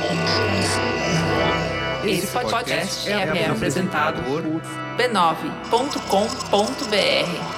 Esse podcast é apresentado por b9.com.br.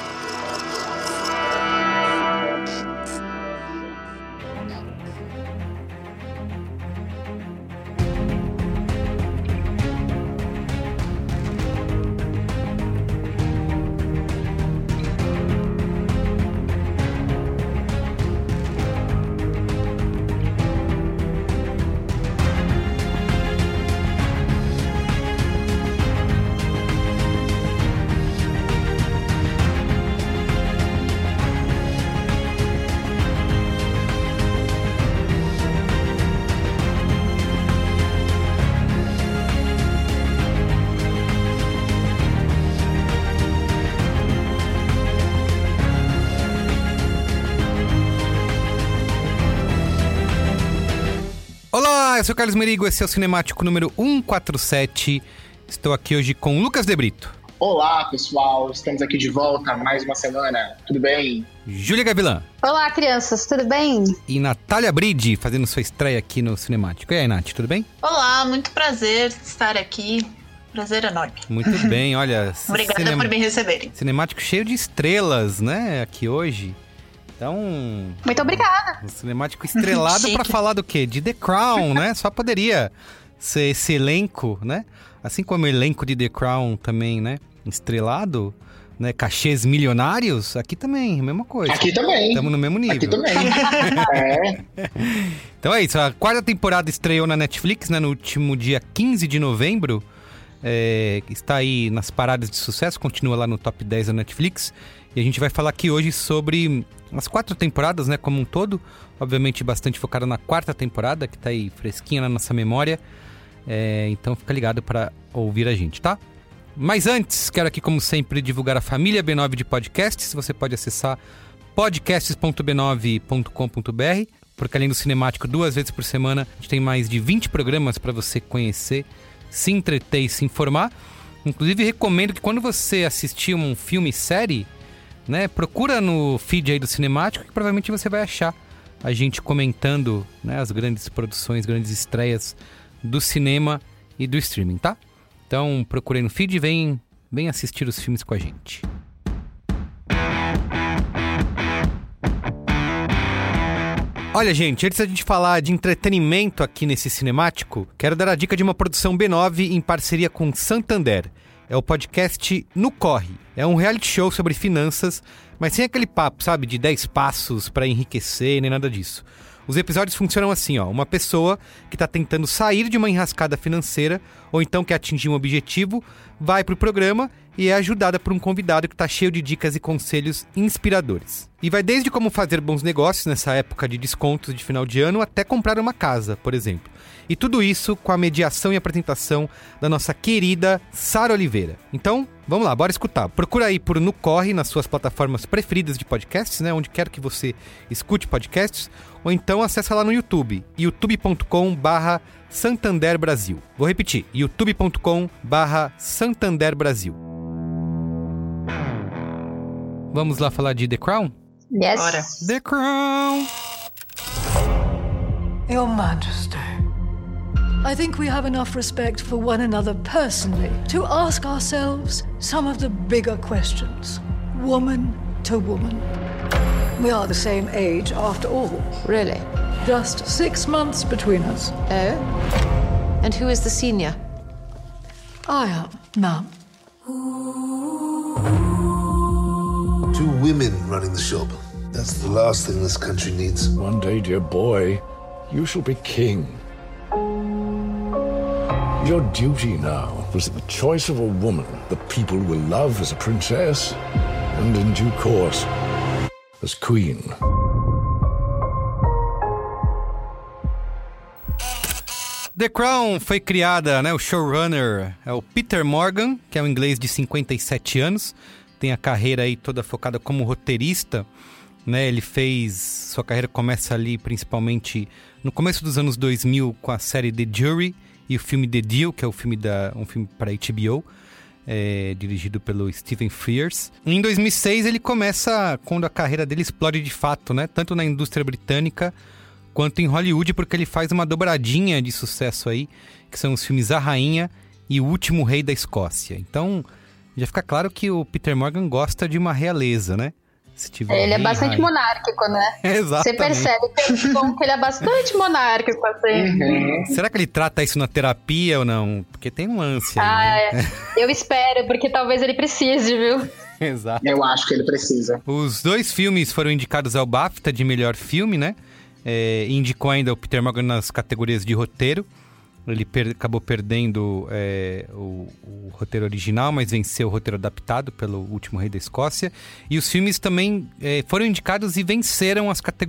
Olá, eu sou o Carlos Merigo, esse é o Cinemático número 147. Estou aqui hoje com Lucas De Brito. Olá, pessoal. Estamos aqui de volta mais uma semana. Tudo bem? Júlia Gavilã. Olá, crianças. Tudo bem? E Natália Bride, fazendo sua estreia aqui no Cinemático. E aí, Nath, tudo bem? Olá, muito prazer estar aqui. Prazer enorme. Muito bem, olha... Obrigada por me receberem. Cinemático cheio de estrelas, né, aqui hoje. Então... Muito obrigada. Um cinemático estrelado pra falar do quê? De The Crown, né? Só poderia ser esse elenco, né? Assim como o elenco de The Crown também, né? Estrelado, né? Cachês milionários, aqui também, mesma coisa. Aqui também. Estamos no mesmo nível. Aqui também. Então é isso, a quarta temporada estreou na Netflix, né? No último dia 15 de novembro. Está aí nas paradas de sucesso, continua lá no top 10 da Netflix. E a gente vai falar aqui hoje sobre as 4 temporadas, né, como um todo. Obviamente bastante focada na quarta temporada, que tá aí fresquinha na nossa memória. Então fica ligado para ouvir a gente, tá? Mas antes, quero aqui, como sempre, divulgar a família B9 de podcasts. Você pode acessar podcasts.b9.com.br, porque além do Cinemático 2 vezes por semana, a gente tem mais de 20 programas para você conhecer, se entreter e se informar. Inclusive, recomendo que quando você assistir um filme e série, né, procura no feed aí do Cinemático, que provavelmente você vai achar a gente comentando, né, as grandes produções, grandes estreias do cinema e do streaming, tá? Então, procurei no feed e vem assistir os filmes com a gente. Olha, gente, antes da gente falar de entretenimento aqui nesse Cinemático, quero dar a dica de uma produção B9 em parceria com Santander. É o podcast No Corre. É um reality show sobre finanças, mas sem aquele papo, sabe, de 10 passos para enriquecer, nem nada disso. Os episódios funcionam assim, ó. Uma pessoa que está tentando sair de uma enrascada financeira ou então quer atingir um objetivo, vai pro programa e é ajudada por um convidado que está cheio de dicas e conselhos inspiradores. E vai desde como fazer bons negócios nessa época de descontos de final de ano até comprar uma casa, por exemplo. E tudo isso com a mediação e apresentação da nossa querida Sara Oliveira. Então, vamos lá, bora escutar. Procura aí por No Corre nas suas plataformas preferidas de podcasts, né? Onde quer que você escute podcasts. Ou então acessa lá no YouTube, youtube.com/Santander Brasil. Vou repetir, youtube.com/Santander Brasil. Vamos lá falar de The Crown? Yes. Bora. The Crown! Your Majesty, I think we have enough respect for one another personally to ask ourselves some of the bigger questions, woman to woman. We are the same age after all. Really? Just 6 months between us. Oh? And who is the senior? I am, ma'am. 2 women running the shop. That's the last thing this country needs. One day, dear boy, you shall be king. Your duty now is the choice of a woman the people will love as a princess and, in due course, as queen. The Crown foi criada, né, o showrunner é o Peter Morgan, que é um inglês de 57 anos, tem a carreira aí toda focada como roteirista, né, ele fez, sua carreira começa ali principalmente no começo dos anos 2000 com a série The Jury e o filme The Deal, que é um filme para HBO, dirigido pelo Stephen Frears. Em 2006 ele começa quando a carreira dele explode de fato, né, tanto na indústria britânica quanto em Hollywood, porque ele faz uma dobradinha de sucesso aí, que são os filmes A Rainha e O Último Rei da Escócia. Então, já fica claro que o Peter Morgan gosta de uma realeza, né? Se tiver ele é bastante monárquico, né? Exatamente. Você percebe que ele é bastante monárquico, assim. Será que ele trata isso na terapia ou não? Porque tem um lance aí, né? Eu espero, porque talvez ele precise, viu? Exato. Eu acho que ele precisa. Os 2 filmes foram indicados ao BAFTA de melhor filme, né? Indicou ainda o Peter Morgan nas categorias de roteiro. Ele acabou perdendo o roteiro original, mas venceu o roteiro adaptado pelo Último Rei da Escócia. E os filmes também foram indicados e venceram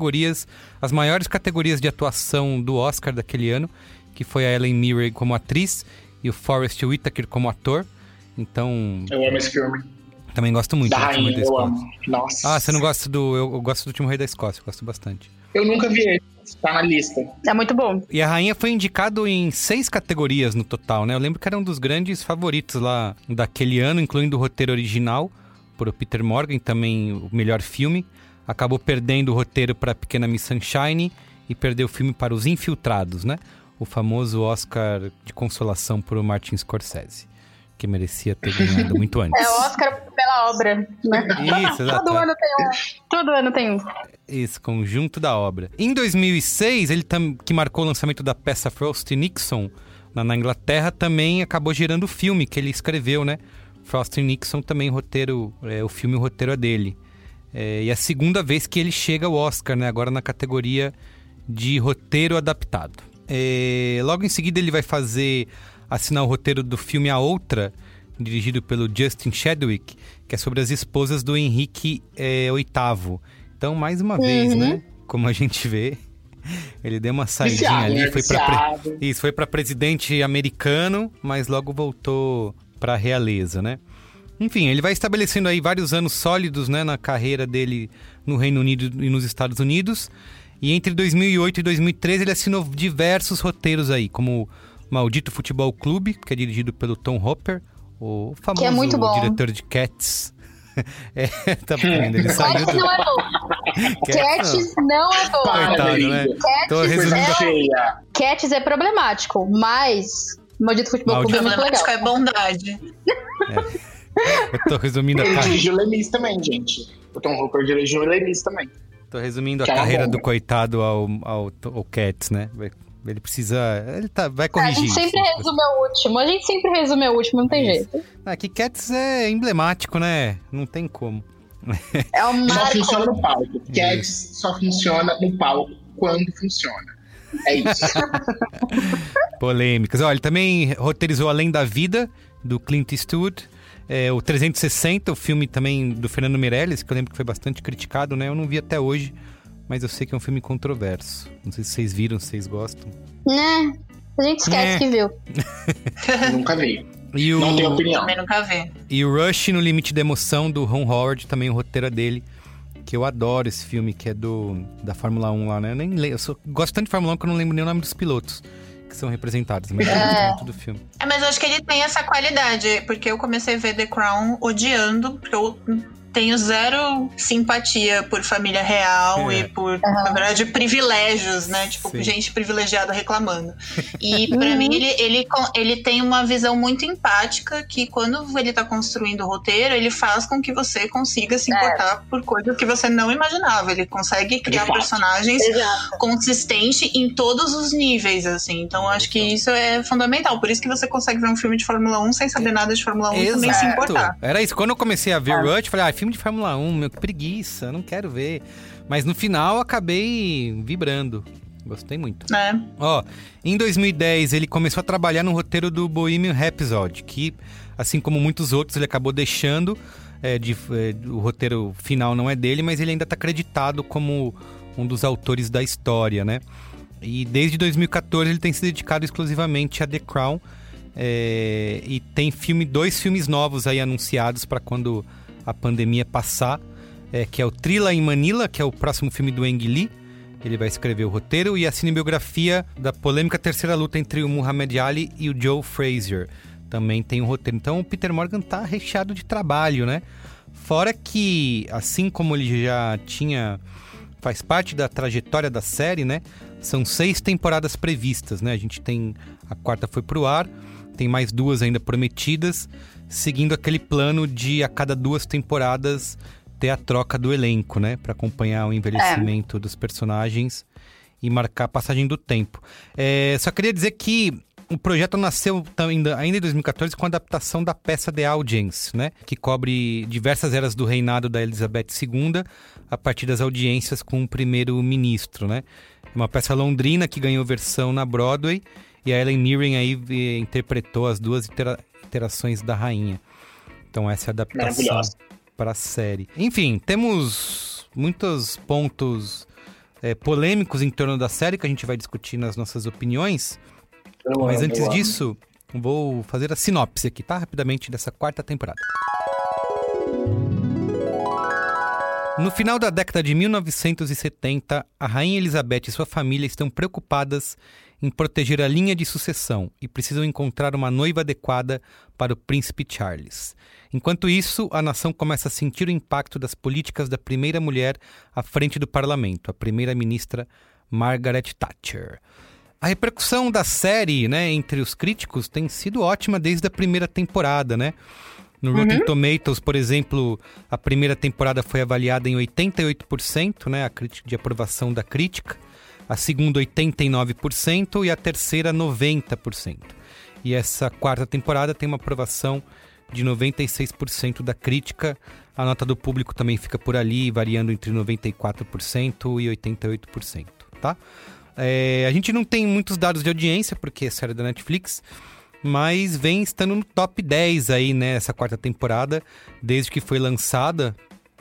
as maiores categorias de atuação do Oscar daquele ano, que foi a Ellen Mirren como atriz e o Forest Whitaker como ator. Então... Eu amo esse filme. Também gosto muito da do Último Rei da Escócia. Eu amo. Nossa. Ah, você não gosta eu gosto do Último Rei da Escócia, eu gosto bastante. Eu nunca vi ele. Tá na lista. É muito bom. E A Rainha foi indicado em 6 categorias no total, né? Eu lembro que era um dos grandes favoritos lá daquele ano, incluindo o roteiro original, por Peter Morgan, também o melhor filme. Acabou perdendo o roteiro para Pequena Miss Sunshine e perdeu o filme para Os Infiltrados, né? O famoso Oscar de consolação por Martin Scorsese, que merecia ter ganhado muito antes. É o Oscar pela obra, né? Isso, exato. Todo ano tem um. Esse conjunto da obra. Em 2006, que marcou o lançamento da peça Frost e Nixon na Inglaterra, também acabou gerando o filme que ele escreveu, né? Frost e Nixon também o filme, o roteiro é dele. E a segunda vez que ele chega ao Oscar, né? Agora na categoria de roteiro adaptado. Logo em seguida ele vai assinar o roteiro do filme A Outra, dirigido pelo Justin Chadwick, que é sobre as esposas do Henrique VIII. Então, mais uma vez, né? Como a gente vê, ele deu uma saidinha ali, foi para presidente americano, mas logo voltou para realeza, né? Enfim, ele vai estabelecendo aí vários anos sólidos, né, na carreira dele no Reino Unido e nos Estados Unidos. E entre 2008 e 2013 ele assinou diversos roteiros aí, como Maldito Futebol Clube, que é dirigido pelo Tom Hopper, o famoso que é muito bom. Diretor de Cats. Tá vendo? Ele saiu Cats não é bom. Cats não é bom. Coitado, né? Cats é problemático, mas Maldito Futebol Clube é muito legal. Problemático é bondade. Eu tô resumindo a carreira. Ele dirigiu Lemis também, gente. O Tom Hopper dirigiu Lemis também. Tô resumindo a carreira do coitado ao Cats, né? Ele precisa... vai corrigir. A gente sempre resume o último, não tem jeito. Que Cats é emblemático, né? Não tem como. É um só funciona no palco. Cats só funciona no palco quando funciona. É isso. Polêmicas. Ele também roteirizou Além da Vida, do Clint Eastwood. O 360, o filme também do Fernando Meirelles, que eu lembro que foi bastante criticado, né? Eu não vi até hoje, mas eu sei que é um filme controverso. Não sei se vocês viram, se vocês gostam. Né? A gente esquece que viu. Nunca vi. Não tenho opinião. Também nunca vi. E o Rush no Limite da Emoção, do Ron Howard, também o roteiro é dele. Que eu adoro esse filme, que é da Fórmula 1 lá, né? Eu nem lembro. Gosto tanto de Fórmula 1 que eu não lembro nem o nome dos pilotos que são representados, mas eu gosto muito do filme. Mas eu acho que ele tem essa qualidade, porque eu comecei a ver The Crown odiando, porque eu tenho zero simpatia por família real e por, na verdade, privilégios, né? Tipo, sim, gente privilegiada reclamando. E pra mim, ele tem uma visão muito empática que quando ele tá construindo o roteiro, ele faz com que você consiga se importar por coisas que você não imaginava. Ele consegue criar personagens consistentes em todos os níveis, assim. Então, eu acho que isso é fundamental. Por isso que você consegue ver um filme de Fórmula 1 sem saber nada de Fórmula 1 e também se importar. Era isso. Quando eu comecei a ver Rush, eu falei, filme de Fórmula 1, meu, que preguiça, não quero ver. Mas no final, acabei vibrando. Gostei muito. Em 2010, ele começou a trabalhar no roteiro do Bohemian Rhapsody, que, assim como muitos outros, ele acabou deixando. O roteiro final não é dele, mas ele ainda está acreditado como um dos autores da história, né? E desde 2014 ele tem se dedicado exclusivamente a The Crown. E tem 2 filmes novos aí anunciados para quando a pandemia passar, que é o Thrilla em Manila, que é o próximo filme do Ang Lee. Ele vai escrever o roteiro, e a cinebiografia da polêmica terceira luta entre o Muhammad Ali e o Joe Frazier. Também tem um roteiro. Então o Peter Morgan tá recheado de trabalho, né? Fora que, assim como ele já faz parte da trajetória da série, né? São 6 temporadas previstas, né? A gente tem... A 4ª foi pro ar, tem mais 2 ainda prometidas, seguindo aquele plano de, a cada 2 temporadas, ter a troca do elenco, né? Pra acompanhar o envelhecimento dos personagens e marcar a passagem do tempo. Só queria dizer que o projeto nasceu ainda em 2014 com a adaptação da peça The Audience, né? Que cobre diversas eras do reinado da Elizabeth II a partir das audiências com o primeiro-ministro, né? Uma peça londrina que ganhou versão na Broadway e a Ellen Mirren aí interpretou as 2 iterações da rainha. Então essa é a adaptação para a série. Enfim, temos muitos pontos polêmicos em torno da série que a gente vai discutir nas nossas opiniões. Mas antes disso, vou fazer a sinopse aqui, tá? Rapidamente, dessa 4ª temporada. No final da década de 1970, a Rainha Elizabeth e sua família estão preocupadas em proteger a linha de sucessão e precisam encontrar uma noiva adequada para o príncipe Charles. Enquanto isso, a nação começa a sentir o impacto das políticas da primeira mulher à frente do parlamento, a primeira-ministra Margaret Thatcher. A repercussão da série, né, entre os críticos tem sido ótima desde a primeira temporada, né? No Rotten Tomatoes, por exemplo, a primeira temporada foi avaliada em 88%, né, a crítica de aprovação da crítica. A segunda, 89% e a terceira, 90%. E essa 4ª temporada tem uma aprovação de 96% da crítica. A nota do público também fica por ali, variando entre 94% e 88%, tá? A gente não tem muitos dados de audiência, porque é série da Netflix, mas vem estando no top 10 aí, né, essa 4ª temporada, desde que foi lançada.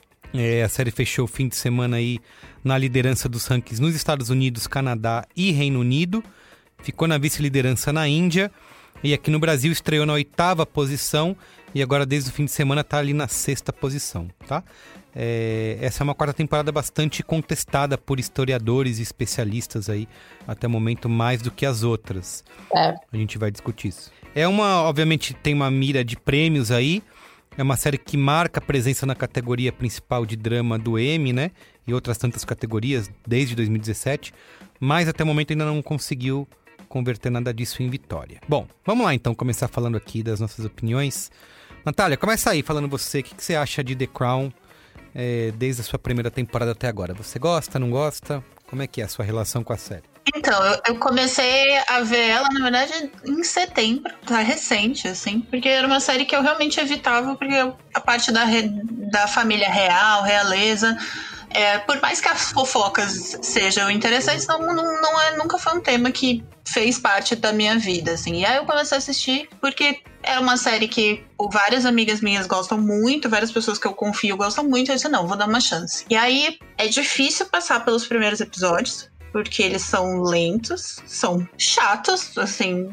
A série fechou o fim de semana aí na liderança dos rankings nos Estados Unidos, Canadá e Reino Unido. Ficou na vice-liderança na Índia. E aqui no Brasil estreou na 8ª posição e agora desde o fim de semana está ali na 6ª posição, tá? Essa é uma 4ª temporada bastante contestada por historiadores e especialistas aí, até o momento, mais do que as outras. A gente vai discutir isso. Obviamente, tem uma mira de prêmios aí. É uma série que marca a presença na categoria principal de drama do Emmy, né? E outras tantas categorias, desde 2017. Mas até o momento ainda não conseguiu converter nada disso em vitória. Bom, vamos lá então, começar falando aqui das nossas opiniões. Natália, começa aí falando você, o que você acha de The Crown desde a sua primeira temporada até agora? Você gosta, não gosta? Como é que é a sua relação com a série? Então, eu comecei a ver ela, na verdade, em setembro, tá recente, assim, porque era uma série que eu realmente evitava, porque a parte da família real, realeza, por mais que as fofocas sejam interessantes, nunca foi um tema que fez parte da minha vida, assim. E aí eu comecei a assistir porque era uma série que várias amigas minhas gostam muito, várias pessoas que eu confio gostam muito, eu disse, não, vou dar uma chance. E aí é difícil passar pelos primeiros episódios, porque eles são lentos, são chatos, assim,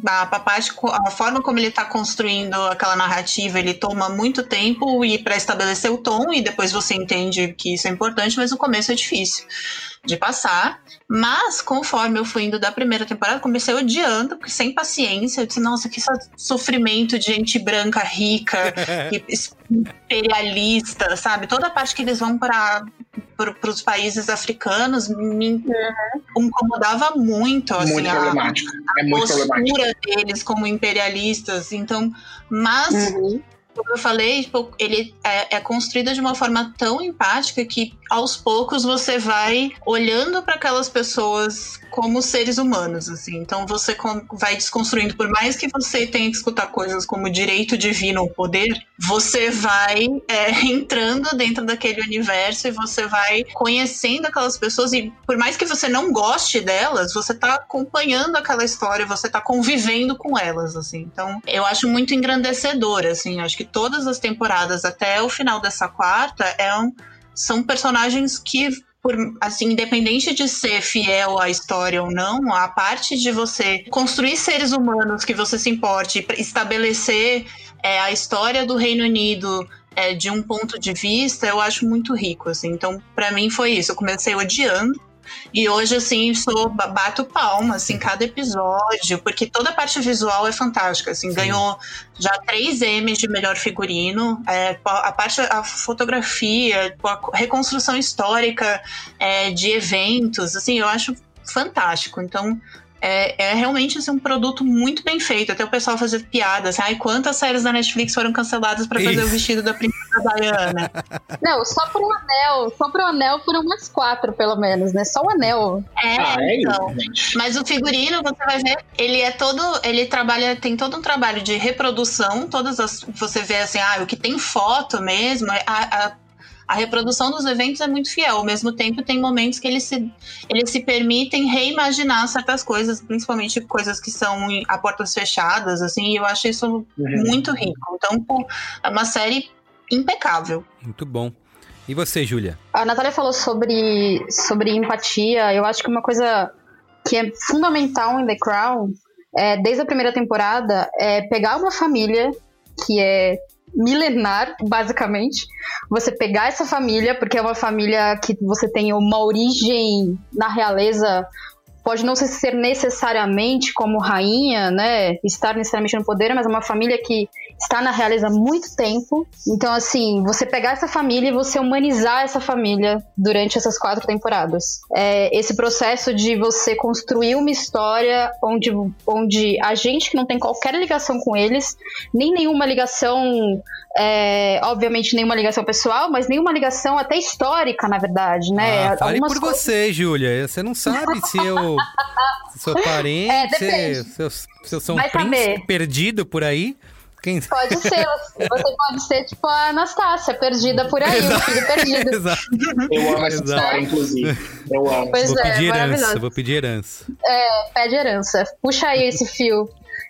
a forma como ele tá construindo aquela narrativa, ele toma muito tempo para estabelecer o tom, e depois você entende que isso é importante, mas no começo é difícil de passar. Mas conforme eu fui indo da primeira temporada, comecei odiando, porque sem paciência, eu disse, nossa, que sofrimento de gente branca, rica, imperialista, sabe? Toda a parte que eles vão para os países africanos me incomodava muito, assim, muito problemático. A postura deles como imperialistas. Então, mas como eu falei, tipo, ele é construído de uma forma tão empática que aos poucos você vai olhando para aquelas pessoas como seres humanos, assim. Então você vai desconstruindo, por mais que você tenha que escutar coisas como direito divino ou poder, você vai entrando dentro daquele universo e você vai conhecendo aquelas pessoas, e por mais que você não goste delas, você tá acompanhando aquela história, você tá convivendo com elas, assim. Então eu acho muito engrandecedor, assim. Acho que todas as temporadas até o final dessa 4ª são personagens que, assim, independente de ser fiel à história ou não, a parte de você construir seres humanos que você se importe, estabelecer a história do Reino Unido de um ponto de vista, eu acho muito rico, assim. Então, pra mim foi isso. Eu comecei odiando e hoje, assim, bato palma, assim, cada episódio, porque toda a parte visual é fantástica, assim. Sim. Ganhou já 3 Emmys de melhor figurino, a fotografia, a reconstrução histórica de eventos, assim, eu acho fantástico. Então, é realmente assim, um produto muito bem feito. Até o pessoal fazer piadas. Ai, quantas séries da Netflix foram canceladas pra fazer o vestido da princesa Diana? Não, só pro anel foram umas 4, pelo menos, né? Só o anel. Então. Mas o figurino, você vai ver, tem todo um trabalho de reprodução. Você vê assim, o que tem foto mesmo, a reprodução dos eventos é muito fiel. Ao mesmo tempo, tem momentos que eles se permitem reimaginar certas coisas, principalmente coisas que são a portas fechadas, assim, e eu acho isso muito rico. Então, é uma série impecável. Muito bom. E você, Júlia? A Natália falou sobre empatia. Eu acho que uma coisa que é fundamental em The Crown, desde a primeira temporada, é pegar uma família que é milenar, basicamente. Você pegar essa família, porque é uma família que você tem uma origem na realeza, pode não ser necessariamente como rainha, né, estar necessariamente no poder, mas é uma família que está na realeza há muito tempo. Então, assim, você pegar essa família e você humanizar essa família durante essas 4 temporadas. Esse processo de você construir uma história onde a gente que não tem qualquer ligação com eles, nem nenhuma ligação, obviamente nenhuma ligação pessoal, mas nenhuma ligação até histórica, na verdade, né? Fale por você, Júlia. Você não sabe se eu sou parente, se eu sou um príncipe perdido por aí. Pode ser, você pode ser tipo a Anastácia, perdida por aí, o filho perdido. Exato. Eu amo essa história, inclusive. Eu amo. Pois Vou pedir herança. Pede herança. Puxa aí esse fio.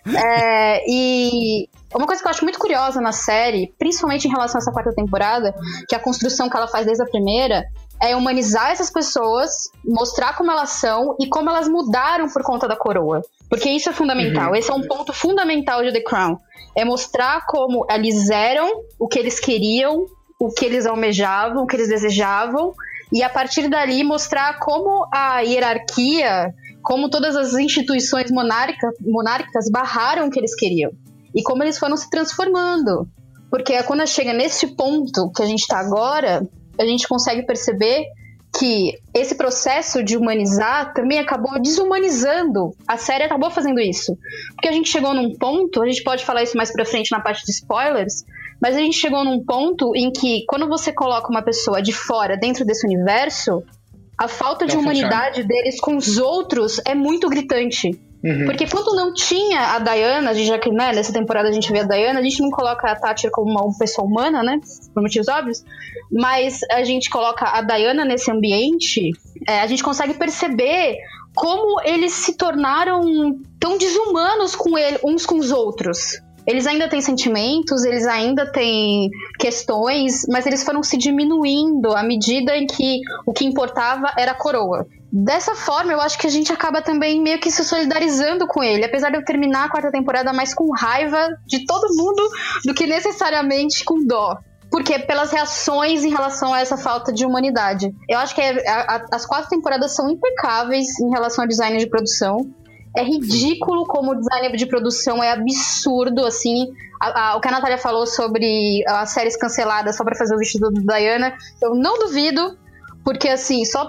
E uma coisa que eu acho muito curiosa na série, principalmente em relação a essa 4ª temporada, que a construção que ela faz desde a primeira, é humanizar essas pessoas, mostrar como elas são e como elas mudaram por conta da coroa. Porque isso é fundamental. Esse é um ponto fundamental de The Crown. É mostrar como eles eram, o que eles queriam, o que eles almejavam, o que eles desejavam, e a partir dali mostrar como a hierarquia, como todas as instituições monárquicas barraram o que eles queriam. E como eles foram se transformando. Porque quando chega nesse ponto que a gente está agora, a gente consegue perceber que esse processo de humanizar também acabou desumanizando. A série acabou fazendo isso. Porque a gente chegou num ponto, a gente pode falar isso mais pra frente na parte de spoilers, mas a gente chegou num ponto em que quando você coloca uma pessoa de fora dentro desse universo, a falta de humanidade deles com os outros é muito gritante. Porque quando não tinha a Diana, já que nessa temporada a gente vê a Diana, a gente não coloca a Thatcher como uma pessoa humana, né? Por motivos óbvios. Mas a gente coloca a Diana nesse ambiente, a gente consegue perceber como eles se tornaram tão desumanos uns com os outros. Eles ainda têm sentimentos, eles ainda têm questões, mas eles foram se diminuindo à medida em que o que importava era a coroa. Dessa forma, eu acho que a gente acaba também meio que se solidarizando com ele, apesar de eu terminar a 4ª temporada mais com raiva de todo mundo do que necessariamente com dó. Porque pelas reações em relação a essa falta de humanidade. Eu acho que as 4 temporadas são impecáveis em relação ao design de produção. É ridículo como o design de produção é absurdo, assim. O que a Natália falou sobre as séries canceladas só pra fazer o vestido da Diana, eu não duvido, porque assim, só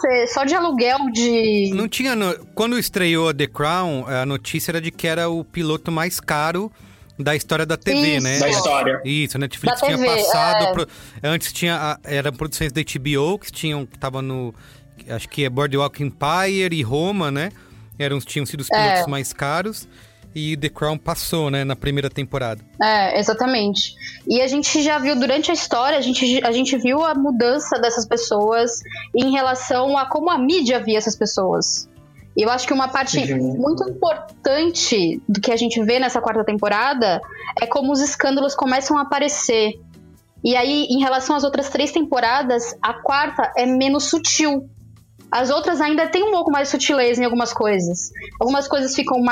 de aluguel de... Não tinha... Quando estreou The Crown, a notícia era de que era o piloto mais caro da história da TV, Isso. né? Da história. Isso, a Netflix da tinha TV, passado... Antes eram produções da HBO, que estavam no... Acho que é Boardwalk Empire e Roma, né? Tinham sido os pilotos mais caros. E The Crown passou, né, na primeira temporada. Exatamente. E a gente já viu durante a história, a gente viu a mudança dessas pessoas em relação a como a mídia via essas pessoas. E eu acho que uma parte muito importante do que a gente vê nessa 4ª temporada é como os escândalos começam a aparecer. E aí, em relação às outras 3 temporadas, a 4ª é menos sutil. As outras ainda tem um pouco mais de sutileza em algumas coisas. Algumas coisas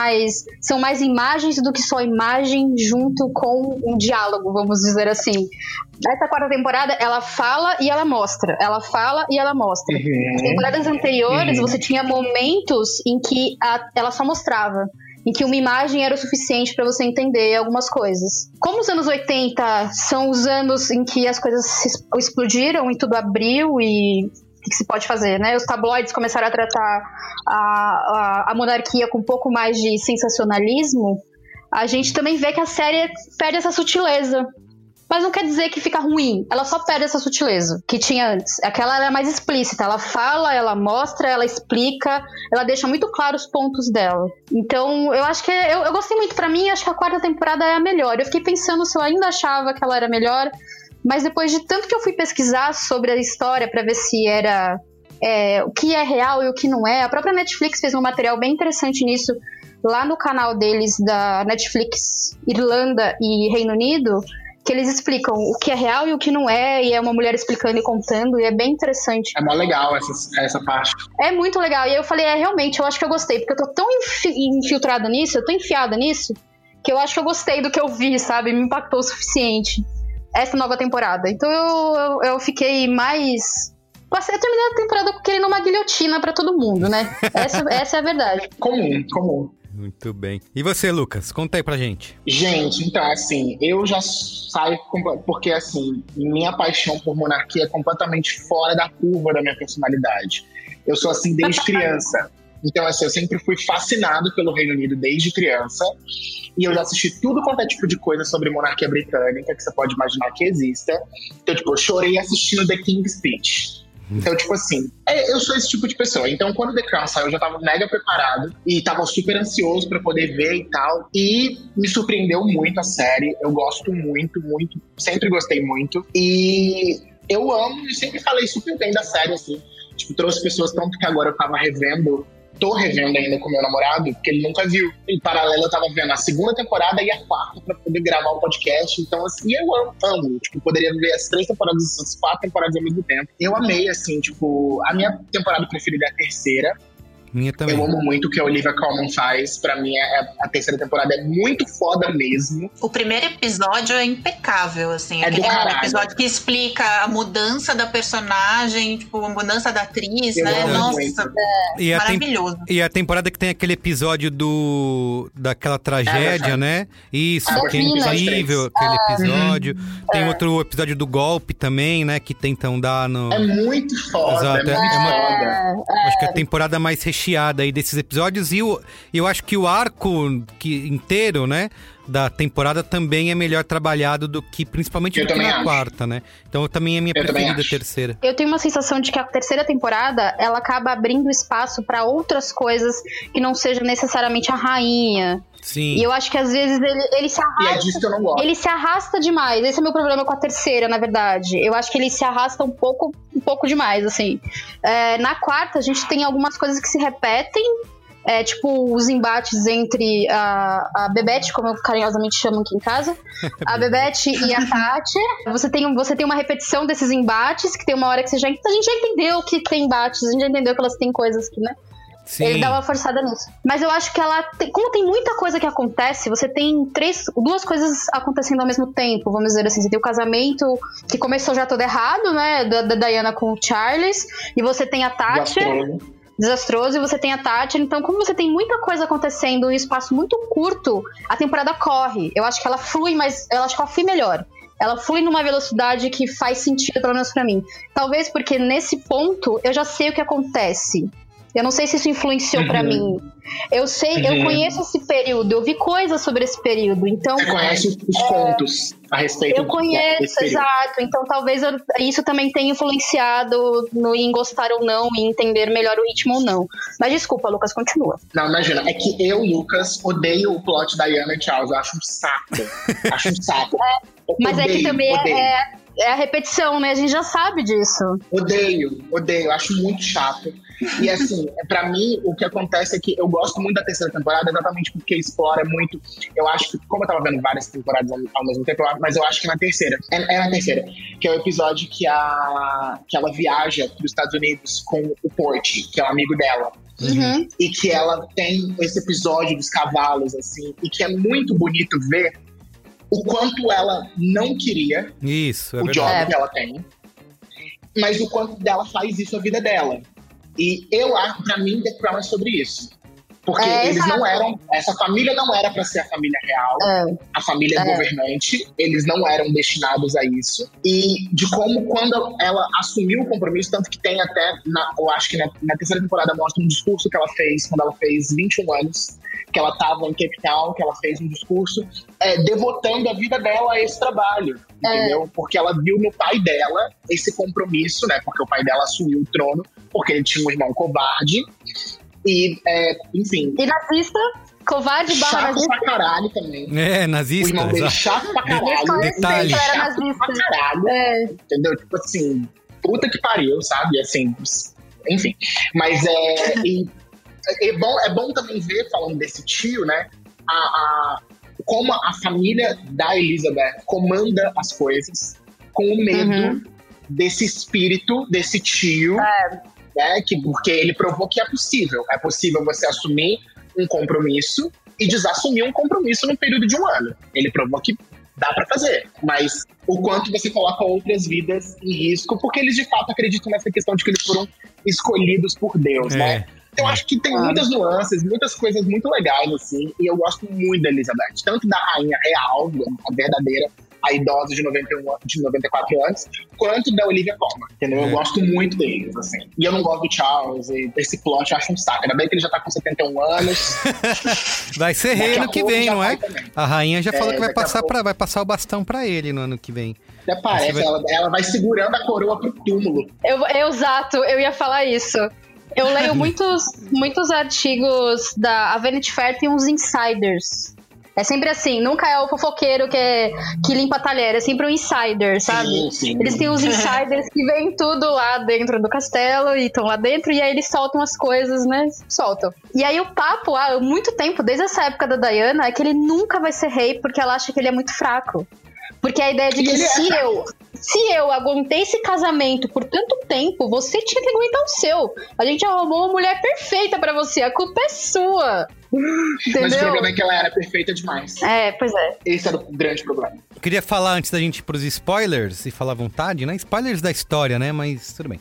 são mais imagens do que só imagem junto com um diálogo, vamos dizer assim. Nessa 4ª temporada, ela fala e ela mostra. Ela fala e ela mostra. Nas temporadas anteriores, você tinha momentos em que ela só mostrava. Em que uma imagem era o suficiente para você entender algumas coisas. Como os anos 80 são os anos em que as coisas explodiram e tudo abriu e que se pode fazer, né? Os tabloides começaram a tratar a monarquia com um pouco mais de sensacionalismo. A gente também vê que a série perde essa sutileza. Mas não quer dizer que fica ruim. Ela só perde essa sutileza que tinha antes. Aquela era mais explícita. Ela fala, ela mostra, ela explica. Ela deixa muito claro os pontos dela. Então, eu acho que... Eu gostei muito. Pra mim, acho que a 4ª temporada é a melhor. Eu fiquei pensando se eu ainda achava que ela era melhor. Mas depois de tanto que eu fui pesquisar sobre a história pra ver se era... o que é real e o que não é. A própria Netflix fez um material bem interessante nisso. Lá no canal deles, da Netflix Irlanda e Reino Unido... que eles explicam o que é real e o que não é, e é uma mulher explicando e contando, e é bem interessante. É mó legal essa parte. É muito legal, e aí eu falei, realmente, eu acho que eu gostei, porque eu tô tão infiltrada nisso, eu tô enfiada nisso, que eu acho que eu gostei do que eu vi, sabe? Me impactou o suficiente, essa nova temporada. Então eu fiquei mais... Eu terminei a temporada querendo uma guilhotina pra todo mundo, né? Essa é a verdade. Comum. Muito bem. E você, Lucas? Conta aí pra gente. Gente, então, assim, eu já saio... Porque, assim, minha paixão por monarquia é completamente fora da curva da minha personalidade. Eu sou assim desde criança. Então, assim, eu sempre fui fascinado pelo Reino Unido desde criança. E eu já assisti tudo quanto é tipo de coisa sobre monarquia britânica que você pode imaginar que exista. Então, tipo, eu chorei assistindo The King's Speech. Então, tipo assim, eu sou esse tipo de pessoa. Então, quando The Crown saiu, eu já tava mega preparado e tava super ansioso pra poder ver e tal. E me surpreendeu muito a série. Eu gosto muito, muito. Sempre gostei muito. E eu amo e sempre falei super bem da série, assim. Tipo, trouxe pessoas, tanto que agora eu tava revendo. Tô revendo ainda com meu namorado, porque ele nunca viu. Em paralelo, eu tava vendo a 2ª temporada e a 4ª pra poder gravar o podcast. Então, assim, eu amo. Tipo, poderia ver as 3 temporadas, as 4 temporadas ao mesmo tempo. Eu amei, assim, tipo... A minha temporada preferida é a 3ª. Minha também. Eu amo muito o que a Olivia Colman faz. Pra mim, a 3ª temporada é muito foda mesmo. O primeiro episódio é impecável, assim. É do caralho. Episódio que explica a mudança da personagem, tipo, a mudança da atriz, Eu né? amo Nossa, muito. maravilhoso. E a temporada que tem aquele episódio daquela tragédia, né? Isso, que é incrível, aquele episódio. Tem outro episódio do golpe também, né? Que tentam dar no... É muito foda, Exato, é muito foda. Acho que é a temporada mais recheada aí desses episódios. E eu acho que o arco inteiro, né? Da temporada também é melhor trabalhado do que principalmente do que na 4ª, né? Então também é minha preferida, a 3ª. Eu tenho uma sensação de que a 3ª temporada ela acaba abrindo espaço pra outras coisas que não seja necessariamente a rainha. Sim. E eu acho que às vezes ele se arrasta. E é disso que eu não gosto. Ele se arrasta demais. Esse é o meu problema com a 3ª, na verdade. Eu acho que ele se arrasta um pouco demais, assim. Na 4ª, a gente tem algumas coisas que se repetem. Tipo, os embates entre a Bebete, como eu carinhosamente chamo aqui em casa, a Bebete e a Tati. Você tem uma repetição desses embates, que tem uma hora que a gente já entendeu que tem embates, a gente já entendeu que elas têm coisas que, né? Sim. Ele dá uma forçada nisso. Mas eu acho que como tem muita coisa que acontece, você tem duas coisas acontecendo ao mesmo tempo, vamos dizer assim. Você tem o casamento que começou já todo errado, né? Da Diana com o Charles. E você tem a Tati. Desastroso, e você tem a Tati. Então, como você tem muita coisa acontecendo em um espaço muito curto, a temporada corre. Eu acho que ela flui, mas eu acho que ela flui melhor. Ela flui numa velocidade que faz sentido, pelo menos pra mim. Talvez porque nesse ponto eu já sei o que acontece. Eu não sei se isso influenciou pra mim. Eu conheço esse período, eu vi coisas sobre esse período. Então, você conhece os contos a respeito eu conheço, exato. Então talvez isso também tenha influenciado em gostar ou não, em entender melhor o ritmo ou não. Mas desculpa, Lucas, continua. Não, imagina, é que eu, Lucas, odeio o plot da Diana e Charles. Eu acho um saco. Mas é que também é a repetição, né? A gente já sabe disso. Odeio. Acho muito chato. E assim, pra mim, o que acontece é que eu gosto muito da 3ª temporada exatamente porque explora muito. Eu acho que, como eu tava vendo várias temporadas ao mesmo tempo, mas eu acho que na 3ª. É na 3ª. Que é o episódio que ela viaja pros Estados Unidos com o Porte, que é um amigo dela. Uhum. E que ela tem esse episódio dos cavalos, assim. E que é muito bonito ver o quanto ela não queria o job que ela tem, mas o quanto dela faz isso a vida dela. E eu acho, pra mim, The Crown é sobre isso. Porque eles não eram... Essa família não era para ser a família real, a família governante. Eles não eram destinados a isso. E de como, quando ela assumiu o compromisso, tanto que tem até, eu acho que na terceira temporada mostra um discurso que ela fez quando ela fez 21 anos, que ela estava em Cape Town, que ela fez um discurso devotando a vida dela a esse trabalho, entendeu? Porque ela viu no pai dela esse compromisso, né? Porque o pai dela assumiu o trono, porque ele tinha um irmão covarde e, enfim... E nazista, covarde barra chato nazista. pra caralho também. Nazista. O irmão dele chato pra caralho. Detalhe. Chato pra caralho. Entendeu? Tipo assim, puta que pariu, sabe? Assim, enfim. Mas é bom também ver, falando desse tio, né? Como a família da Elizabeth comanda as coisas com o medo desse espírito, desse tio, né? Porque ele provou que é possível. É possível você assumir um compromisso e desassumir um compromisso num período de 1 ano. Ele provou que dá pra fazer, mas o quanto você coloca outras vidas em risco, porque eles de fato acreditam nessa questão de que eles foram escolhidos por Deus, né? Eu acho que tem muitas nuances, muitas coisas muito legais, assim, e eu gosto muito da Elizabeth, tanto da rainha real, a verdadeira, a idosa de 94 anos, quanto da Olivia Colman, entendeu? Eu gosto muito deles, assim. E eu não gosto do Charles, e esse plot eu acho um saco. Ainda bem que ele já tá com 71 anos. Vai ser rei ano que vem, não é? A rainha já falou que vai passar o bastão pra ele no ano que vem. Até parece, ela vai segurando a coroa pro túmulo. Exato, eu ia falar isso. Eu leio muitos artigos da Vanity Fair, tem uns insiders. É sempre assim, nunca é o fofoqueiro que limpa a talher, é sempre um insider, sabe? Sim. Eles têm uns insiders que veem tudo lá dentro do castelo e estão lá dentro, e aí eles soltam as coisas, né? Soltam. E aí o papo, há muito tempo, desde essa época da Diana, é que ele nunca vai ser rei porque ela acha que ele é muito fraco. Porque a ideia de que se eu aguentei esse casamento por tanto tempo, você tinha que aguentar o seu. A gente arrumou uma mulher perfeita pra você, a culpa é sua. Entendeu? Mas o problema é que ela era perfeita demais. Pois é. Esse era o grande problema. Eu queria falar antes da gente ir pros spoilers, e falar à vontade, né? Spoilers da história, né? Mas tudo bem.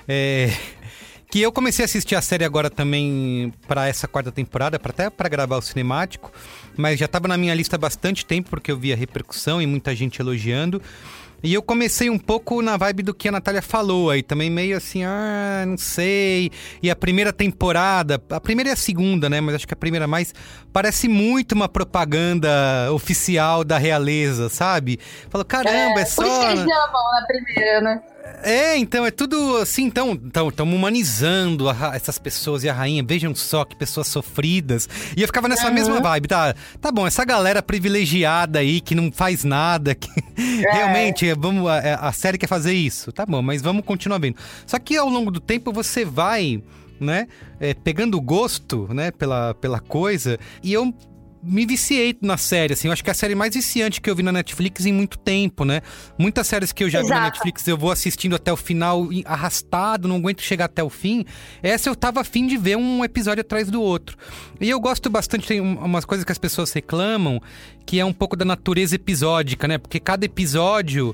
Que eu comecei a assistir a série agora também pra essa 4ª temporada, até pra gravar o cinemático, mas já tava na minha lista há bastante tempo, porque eu vi a repercussão e muita gente elogiando. E eu comecei um pouco na vibe do que a Natália falou aí, também meio assim, não sei. E a primeira temporada, a primeira e a segunda, né? Mas acho que a primeira mais, parece muito uma propaganda oficial da realeza, sabe? Falou, caramba, é só... Por isso que eles amam na primeira, né? Então, é tudo assim, então estamos humanizando essas pessoas e a rainha, vejam só que pessoas sofridas. E eu ficava nessa mesma vibe, tá bom, essa galera privilegiada aí que não faz nada, que realmente, a série quer fazer isso, tá bom, mas vamos continuar vendo. Só que ao longo do tempo você vai, né, pegando gosto, né, pela coisa, e eu me viciei na série, assim, eu acho que é a série mais viciante que eu vi na Netflix em muito tempo, né? Muitas séries que eu já vi na Netflix, eu vou assistindo até o final arrastado, não aguento chegar até o fim. Essa eu tava afim de ver um episódio atrás do outro. E eu gosto bastante, tem umas coisas que as pessoas reclamam, que é um pouco da natureza episódica, né? Porque cada episódio,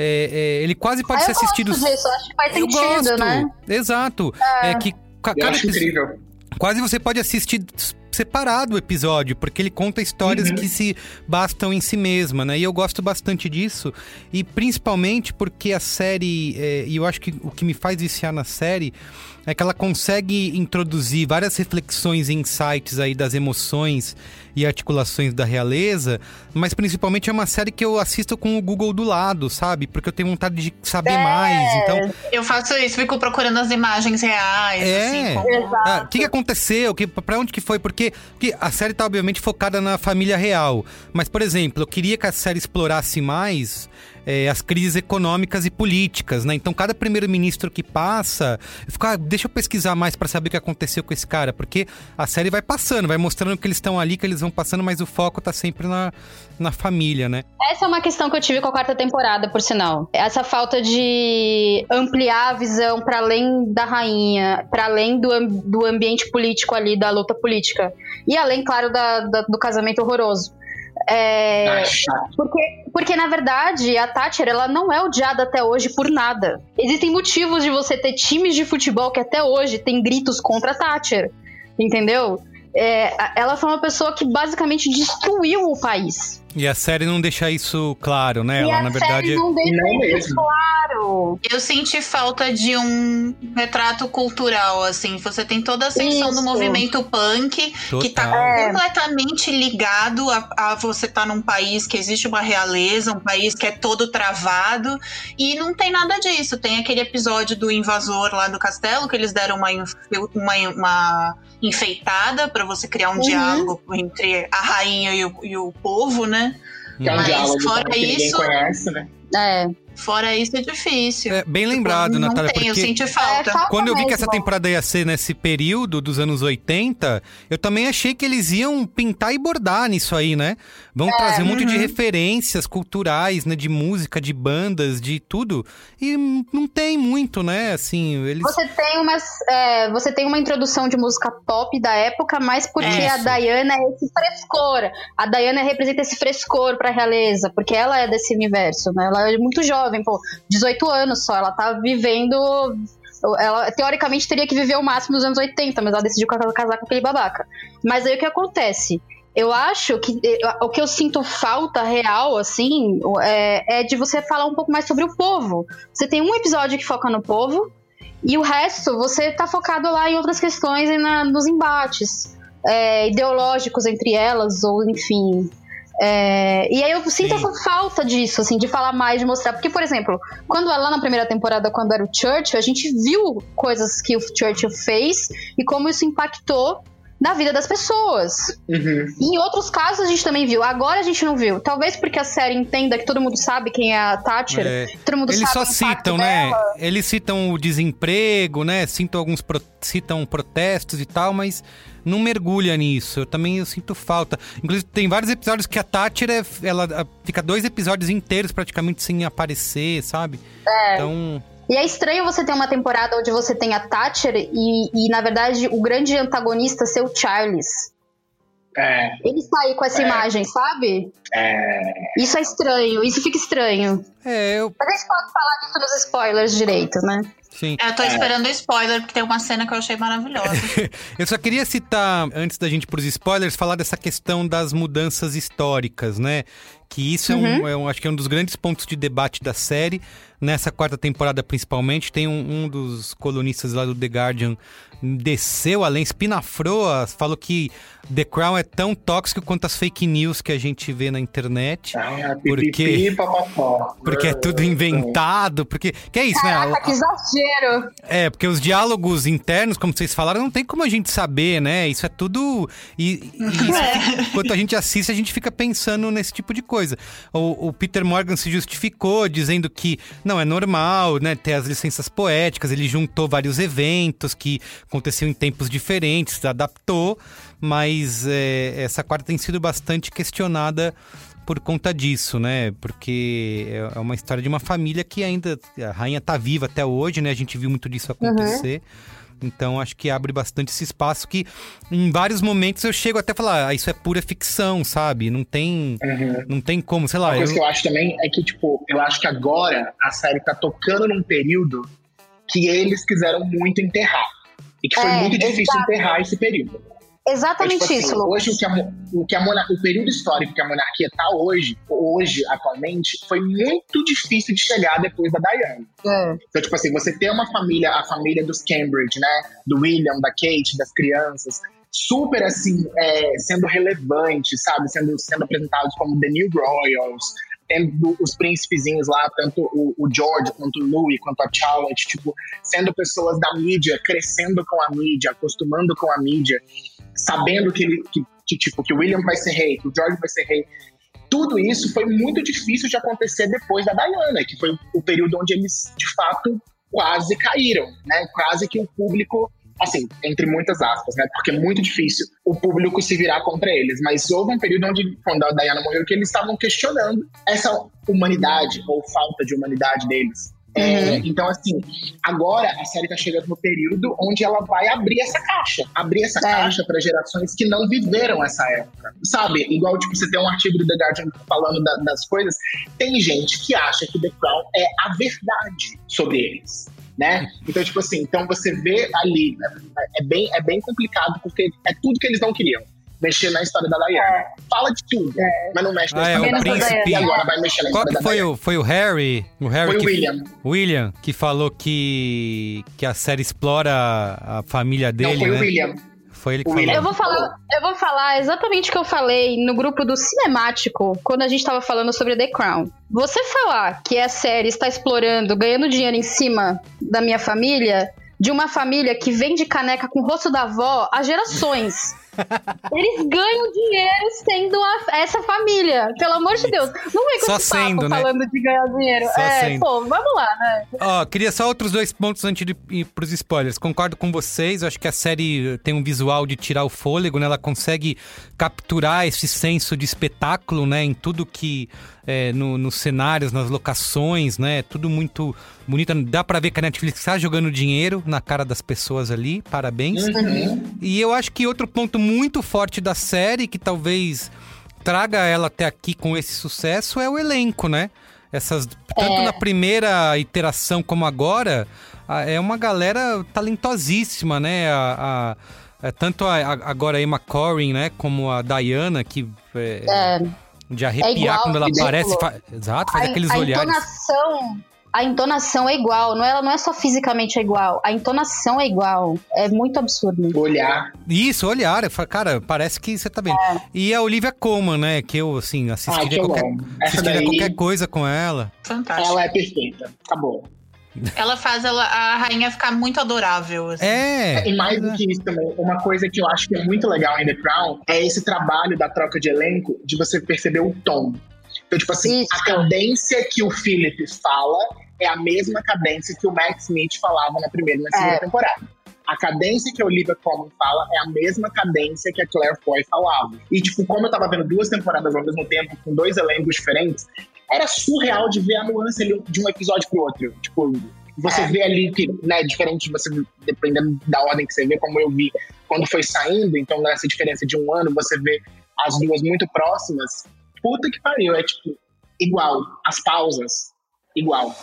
ele quase pode ser assistido... Eu gosto disso, acho que faz sentido, né? Exato. Eu acho incrível. Quase você pode assistir separado o episódio, porque ele conta histórias que se bastam em si mesma, né? E eu gosto bastante disso, e principalmente porque a série, e eu acho que o que me faz viciar na série é que ela consegue introduzir várias reflexões e insights aí das emoções e articulações da realeza, mas principalmente é uma série que eu assisto com o Google do lado, sabe? Porque eu tenho vontade de saber mais, então... Eu faço isso, fico procurando as imagens reais, assim. O que aconteceu? Pra onde que foi? Porque a série tá, obviamente, focada na família real. Mas, por exemplo, eu queria que a série explorasse mais as crises econômicas e políticas, né? Então, cada primeiro-ministro que passa, eu fico, deixa eu pesquisar mais pra saber o que aconteceu com esse cara, porque a série vai passando, vai mostrando que eles estão ali, que eles vão passando, mas o foco tá sempre na família, né? Essa é uma questão que eu tive com a 4ª temporada, por sinal. Essa falta de ampliar a visão pra além da rainha, pra além do ambiente político ali, da luta política. E além, claro, do casamento horroroso. Porque, na verdade, a Thatcher, ela não é odiada até hoje por nada. Existem motivos de você ter times de futebol que até hoje tem gritos contra a Thatcher, entendeu? ela foi uma pessoa que basicamente destruiu o país. E a série não deixa isso claro, né? E ela, a na verdade, série não deixa isso claro. Eu senti falta de um retrato cultural, assim. Você tem toda a ascensão do movimento punk, que tá completamente ligado a você tá num país que existe uma realeza, um país que é todo travado, e não tem nada disso. Tem aquele episódio do invasor lá do castelo, que eles deram uma enfeitada pra você criar um diálogo entre a rainha e o povo, né? Que é um diálogo fora que ninguém conhece, né? Fora isso é difícil. Bem lembrado, não Natália, tem, porque eu senti falta. Quando eu vi mesmo. que essa temporada ia ser nesse período dos anos 80, eu também achei que eles iam pintar e bordar nisso aí, né? Vão trazer um monte de referências culturais, né? De música, de bandas, de tudo. E não tem muito, né? Assim, eles... Você tem uma introdução de música pop da época, mas porque a Diana é esse frescor. A Diana representa esse frescor pra realeza, porque ela é desse universo, né? Ela é muito jovem, 18 anos só, ela tá vivendo... Ela, teoricamente, teria que viver o máximo dos anos 80, mas ela decidiu casar com aquele babaca. Mas aí o que acontece? Eu acho que o que eu sinto falta real, assim, é de você falar um pouco mais sobre o povo. Você tem um episódio que foca no povo, e o resto, você tá focado lá em outras questões e nos embates ideológicos entre elas, ou enfim... e aí eu sinto essa falta disso, assim, de falar mais, de mostrar. Porque, por exemplo, quando lá na primeira temporada, quando era o Churchill, a gente viu coisas que o Churchill fez e como isso impactou na vida das pessoas. Em outros casos a gente também viu. Agora a gente não viu. Talvez porque a série entenda que todo mundo sabe quem é a Thatcher. Todo mundo eles sabe só citam, né? Eles citam o desemprego, né? Citam protestos e tal, mas não mergulha nisso. Eu sinto falta. Inclusive, tem vários episódios que a Thatcher ela fica 2 episódios inteiros praticamente sem aparecer, sabe? Então... E é estranho você ter uma temporada onde você tem a Thatcher e na verdade, o grande antagonista ser o Charles. Ele está aí com essa imagem, sabe? Isso é estranho, isso fica estranho. Mas a gente pode falar disso nos spoilers direito, né? Sim. Eu tô esperando o spoiler, porque tem uma cena que eu achei maravilhosa. Eu só queria citar, antes da gente ir pros spoilers, falar dessa questão das mudanças históricas, né? Que isso acho que é um dos grandes pontos de debate da série. Nessa 4ª temporada, principalmente, tem um dos colunistas lá do The Guardian desceu além, espinafrou, falou que The Crown é tão tóxico quanto as fake news que a gente vê na internet. Porque é tudo inventado, porque... Que é isso, Caraca, né? Que exagero! Porque os diálogos internos, como vocês falaram, não tem como a gente saber, né? Isso é tudo... Enquanto a gente assiste, a gente fica pensando nesse tipo de coisa. O Peter Morgan se justificou, dizendo que não, é normal, né? Ter as licenças poéticas, ele juntou vários eventos que aconteciam em tempos diferentes, se adaptou, mas essa 4ª tem sido bastante questionada por conta disso, né? Porque é uma história de uma família que ainda... A rainha tá viva até hoje, né? A gente viu muito disso acontecer. Então, acho que abre bastante esse espaço que, em vários momentos, eu chego até a falar, isso é pura ficção, sabe? Não tem como, sei lá... Uma coisa que eu acho também é que, eu acho que agora a série tá tocando num período que eles quiseram muito enterrar. E que foi muito difícil enterrar esse período. Exatamente isso, Lucas. Hoje, o período histórico que a monarquia tá hoje, atualmente, foi muito difícil de chegar depois da Diana. Então, você tem uma família, a família dos Cambridge, né? Do William, da Kate, das crianças, super, assim, sendo relevante, sabe? Sendo apresentados como The New Royals, tendo os príncipezinhos lá, tanto o George, quanto o Louis, quanto a Charlotte, sendo pessoas da mídia, crescendo com a mídia, acostumando com a mídia, sabendo que o William vai ser rei, que o George vai ser rei. Tudo isso foi muito difícil de acontecer depois da Diana, que foi o período onde eles, de fato, quase caíram, né? Quase que o público, assim, entre muitas aspas, né? Porque é muito difícil o público se virar contra eles. Mas houve um período onde, quando a Diana morreu, que eles estavam questionando essa humanidade ou falta de humanidade deles. Então, assim, agora a série tá chegando no período onde ela vai abrir essa caixa. Abrir essa caixa para gerações que não viveram essa época. Sabe? Igual, você tem um artigo do The Guardian falando das coisas. Tem gente que acha que The Crown é a verdade sobre eles. né? Então, tipo assim, então você vê ali, é bem complicado, porque é tudo que eles não queriam. Mexer na história da Diana. Fala de tudo, mas não mexe na história da Diana. E agora vai mexer na história da Diana. Qual que foi o Harry? Foi o William. William, que falou que a série explora a família dele, não, foi né? O William. Foi ele que falou. Eu vou falar exatamente o que eu falei no grupo do Cinemático, quando a gente tava falando sobre The Crown. Você falar que a série está explorando, ganhando dinheiro em cima da minha família, de uma família que vende caneca com o rosto da avó há gerações. Eles ganham dinheiro sendo essa família. Pelo amor de Deus. Não vem com só esse sendo, papo né? falando de ganhar dinheiro. Pô, vamos lá, né? Ó, queria só outros 2 pontos antes de ir pros spoilers. Concordo com vocês. Eu acho que a série tem um visual de tirar o fôlego, né? Ela consegue capturar esse senso de espetáculo, né? Em tudo que... nos cenários, nas locações, né? Tudo muito bonito. Dá pra ver que a Netflix tá jogando dinheiro na cara das pessoas ali. Parabéns. E eu acho que outro ponto muito forte da série, que talvez traga ela até aqui com esse sucesso, é o elenco, né? Tanto na primeira iteração como agora, é uma galera talentosíssima, né? Tanto agora a Emma Corrin, né? Como a Diana, que... de arrepiar igual, quando ela aparece. Exato, faz aqueles olhares. A entonação é igual. Ela não é só fisicamente igual. A entonação é igual. É muito absurdo. Olhar. Isso, olhar. Cara, parece que você tá vendo. E a Olivia Colman, né? Que eu, assim, assistiria qualquer coisa com ela. Fantástico. Ela é perfeita. Acabou. Ela faz a rainha ficar muito adorável. Assim. E mais do que isso também, uma coisa que eu acho que é muito legal em The Crown é esse trabalho da troca de elenco, de você perceber o tom. Então, tipo assim, a cadência que o Philip fala é a mesma cadência que o Matt Smith falava na primeira e na segunda temporada. A cadência que a Olivia Colman fala é a mesma cadência que a Claire Foy falava. E, tipo, como eu tava vendo 2 temporadas ao mesmo tempo, com 2 elencos diferentes, era surreal de ver a nuance ali de um episódio pro outro. Tipo, você vê ali que, né, diferente de você, dependendo da ordem que você vê, como eu vi quando foi saindo, então nessa diferença de 1 ano, você vê as 2 muito próximas. Puta que pariu, é tipo, igual. As pausas, igual.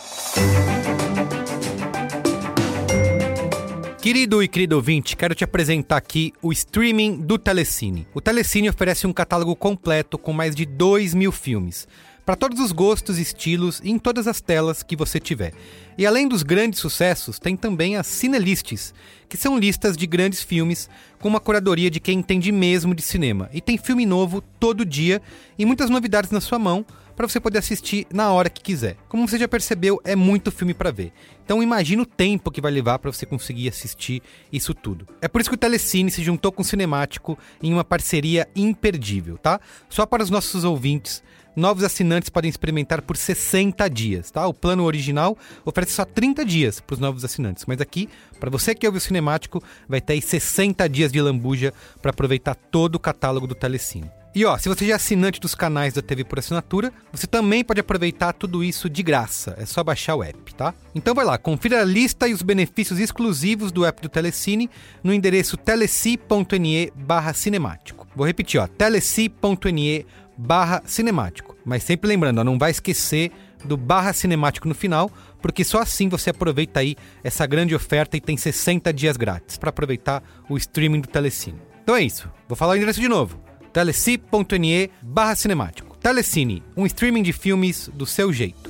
Querido e querido ouvinte, quero te apresentar aqui o streaming do Telecine. O Telecine oferece um catálogo completo com mais de 2.000 filmes, para todos os gostos e estilos e em todas as telas que você tiver. E além dos grandes sucessos, tem também as Cinelists, que são listas de grandes filmes com uma curadoria de quem entende mesmo de cinema. E tem filme novo todo dia e muitas novidades na sua mão para você poder assistir na hora que quiser. Como você já percebeu, é muito filme para ver. Então imagina o tempo que vai levar para você conseguir assistir isso tudo. É por isso que o Telecine se juntou com o Cinemático em uma parceria imperdível, tá? Só para os nossos ouvintes, novos assinantes podem experimentar por 60 dias, tá? O plano original oferece só 30 dias para os novos assinantes, mas aqui, para você que ouve o Cinemático, vai ter aí 60 dias de lambuja para aproveitar todo o catálogo do Telecine. E ó, se você já é assinante dos canais da TV por assinatura, você também pode aproveitar tudo isso de graça. É só baixar o app, tá? Então vai lá, confira a lista e os benefícios exclusivos do app do Telecine no endereço teleci.ne/cinemático. Vou repetir, ó, teleci.ne/cinemático. Mas sempre lembrando, ó, não vai esquecer do /cinemático no final, porque só assim você aproveita aí essa grande oferta e tem 60 dias grátis para aproveitar o streaming do Telecine. Então é isso, vou falar o endereço de novo. teleci.ne/cinemático. Telecine, um streaming de filmes do seu jeito.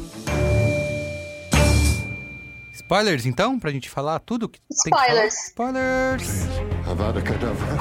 Spoilers, então, pra gente falar tudo que tem que falar? Spoilers! Avada Kedavra.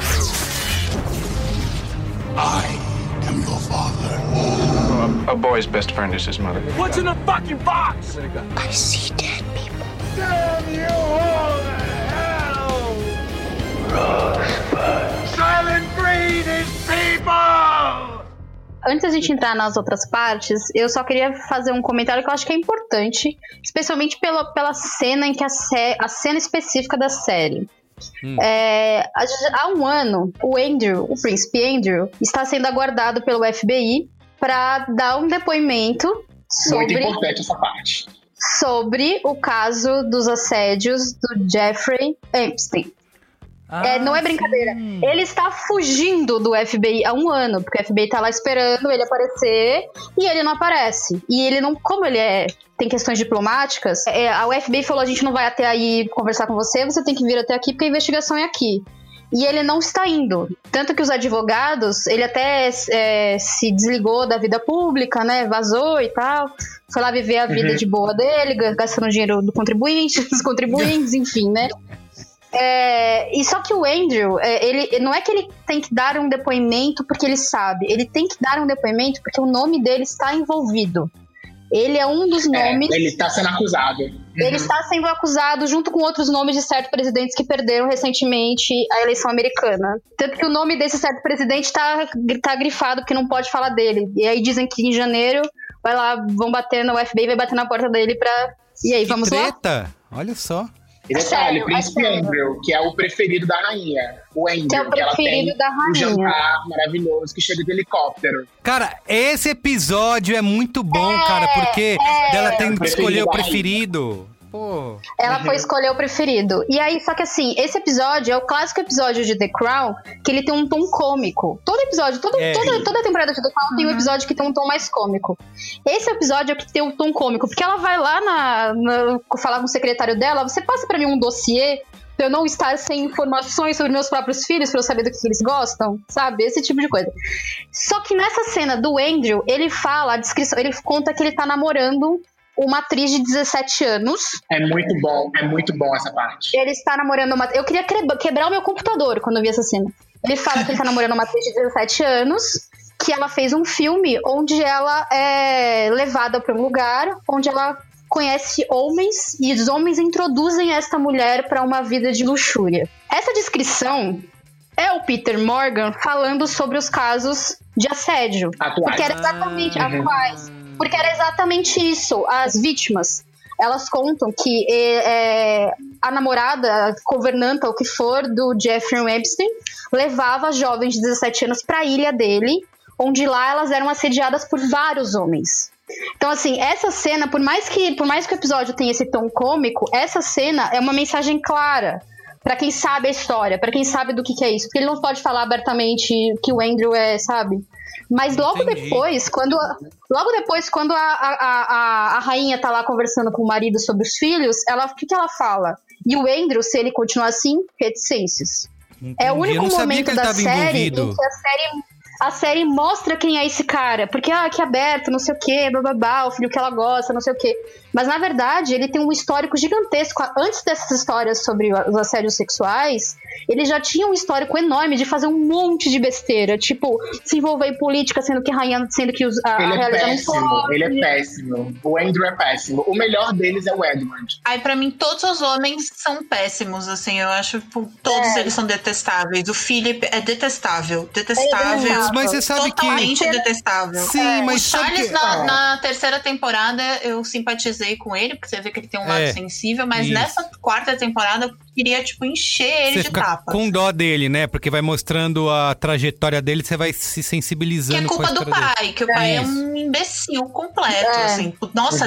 I am your father. A boy's best friend is his mother. What's in the fucking box? I see dead people. Damn you all to hell! Rosebud. Silent breed is people! Antes da gente entrar nas outras partes, eu só queria fazer um comentário que eu acho que é importante, especialmente pela cena em que a cena específica da série. Há um ano, o príncipe Andrew, está sendo aguardado pelo FBI para dar um depoimento muito importante essa parte. Sobre o caso dos assédios do Jeffrey Epstein. Não é brincadeira. Ele está fugindo do FBI há 1 ano, porque o FBI tá lá esperando ele aparecer e ele não aparece. E ele não, como ele tem questões diplomáticas, a FBI falou: a gente não vai até aí conversar com você, você tem que vir até aqui porque a investigação é aqui. E ele não está indo. Tanto que os advogados, ele até se desligou da vida pública, né? Vazou e tal. Foi lá viver a vida de boa dele, gastando dinheiro dos contribuintes, enfim, né? E só que o Andrew, ele não é que ele tem que dar um depoimento porque ele sabe. Ele tem que dar um depoimento porque o nome dele está envolvido. Ele é um dos nomes... Ele está sendo acusado. Ele está sendo acusado junto com outros nomes de certos presidentes que perderam recentemente a eleição americana. Tanto que o nome desse certo presidente está grifado porque não pode falar dele. E aí dizem que em janeiro vão bater no FBI, vai bater na porta dele pra... E aí, vamos lá? Treta! Olha só. E detalhe, Príncipe Andrew, que é o preferido da rainha. O Andrew, que é o preferido da rainha. Um jantar maravilhoso que chega de helicóptero. Cara, esse episódio é muito bom, cara, porque ela tem que escolher o preferido. Pô. Ela foi escolher o preferido. E aí, só que assim, esse episódio é o clássico episódio de The Crown, que ele tem um tom cômico. Todo episódio, toda a temporada de The Crown tem um episódio que tem um tom mais cômico. Esse episódio é o que tem um tom cômico, porque ela vai lá falar com o secretário dela: você passa pra mim um dossiê pra eu não estar sem informações sobre meus próprios filhos, pra eu saber do que eles gostam, sabe? Esse tipo de coisa. Só que nessa cena do Andrew, ele fala, a descrição, ele conta que ele tá namorando uma atriz de 17 anos. É muito bom essa parte. Ele está namorando uma... Eu queria quebrar o meu computador quando eu vi essa cena. Ele fala que ele está namorando uma atriz de 17 anos, que ela fez um filme onde ela é levada para um lugar onde ela conhece homens e os homens introduzem esta mulher para uma vida de luxúria. Essa descrição é o Peter Morgan falando sobre os casos de assédio. Atuais. Porque era exatamente atuais. Porque era exatamente isso. As vítimas, elas contam que a namorada, a governanta, o que for, do Jeffrey Epstein, levava jovens de 17 anos para a ilha dele, onde lá elas eram assediadas por vários homens. Então, assim, essa cena, por mais que o episódio tenha esse tom cômico, essa cena é uma mensagem clara pra quem sabe a história, pra quem sabe do que é isso. Porque ele não pode falar abertamente que o Andrew sabe? Mas logo depois, quando a rainha tá lá conversando com o marido sobre os filhos, o que ela fala? E o Andrew, se ele continuar assim, reticências. Entendi. É o único momento da série em que a série mostra quem é esse cara. Porque, que aberto, não sei o quê, bababá, o filho que ela gosta, não sei o quê. Mas, na verdade, ele tem um histórico gigantesco. Antes dessas histórias sobre os assédios sexuais, ele já tinha um histórico enorme de fazer um monte de besteira. Tipo, se envolver em política, sendo que a realidade não pode. Ele é péssimo. O Andrew é péssimo. O melhor deles é o Edward. Pra mim, todos os homens são péssimos, assim. Eu acho que todos eles são detestáveis. O Philip é detestável. Detestável. Mas você sabe totalmente detestável. Sim, mas o Charles, na terceira temporada, eu simpatizei com ele, porque você vê que ele tem um lado sensível, mas nessa 4ª temporada eu queria, encher ele você de fica tapa. Com dó dele, né? Porque vai mostrando a trajetória dele, você vai se sensibilizando com a história dele. Que é culpa do pai, que o pai é um imbecil completo, assim. Nossa,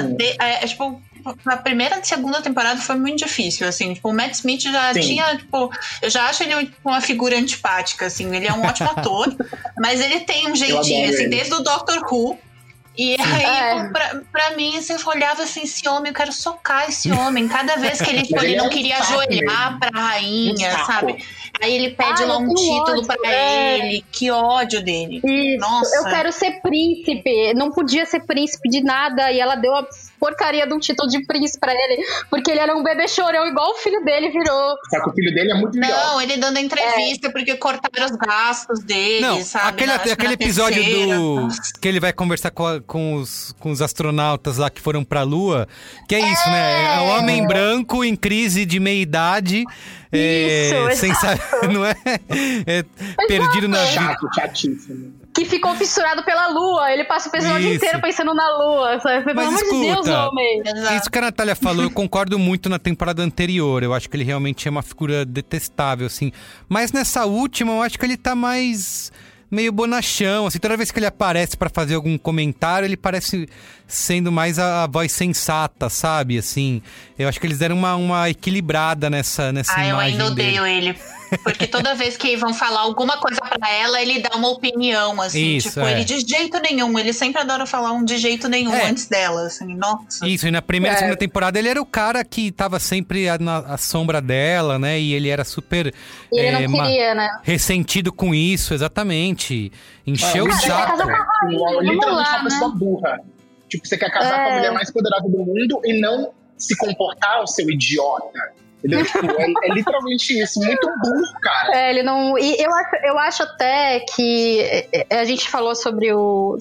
na primeira e segunda temporada foi muito difícil, assim. O Matt Smith já tinha, eu já acho ele uma figura antipática, assim. Ele é um ótimo ator, mas ele tem um jeitinho, assim, desde o Doctor Who. E aí, pra mim, você olhava assim, esse homem, eu quero socar esse homem. Cada vez que ele não queria ajoelhar pra rainha, sabe? Aí ele pede lá um título pra ele. Que ódio dele. Isso. Nossa. Eu quero ser príncipe. Não podia ser príncipe de nada. E ela deu a porcaria de um título de príncipe pra ele. Porque ele era um bebê chorão, igual o filho dele virou. Só que o filho dele é muito pior. Não, ele dando entrevista porque cortaram os gastos dele, sabe? Aquele episódio que ele vai conversar com os astronautas lá que foram pra Lua. Que é isso, né? É o homem branco em crise de meia-idade. Não é? Perdido na vida. Chatíssimo. Que ficou fissurado pela lua. Ele passa o episódio inteiro pensando na lua. Sabe? Pelo amor de Deus, homem. Isso que a Natália falou, eu concordo muito na temporada anterior. Eu acho que ele realmente é uma figura detestável, assim. Mas nessa última, eu acho que ele tá mais meio bonachão, assim. Toda vez que ele aparece pra fazer algum comentário, ele parece sendo mais a voz sensata, sabe? Assim, eu acho que eles deram uma equilibrada nessa imagem eu ainda odeio dele. ele. Porque toda vez que vão falar alguma coisa pra ela, ele dá uma opinião, assim. Isso, tipo, ele de jeito nenhum. Ele sempre adora falar um de jeito nenhum antes dela, assim. Nossa. Isso, e na primeira e segunda temporada ele era o cara que tava sempre à sombra dela, né? E ele era super... E ele não queria, né? Ressentido com isso, exatamente. Encheu o saco. Literalmente uma pessoa burra. Tipo, você quer casar com a mulher mais poderosa do mundo e não se comportar, o seu idiota. Entendeu? Tipo, é literalmente isso. Muito burro, cara. Ele não... E eu acho até que... A gente falou sobre o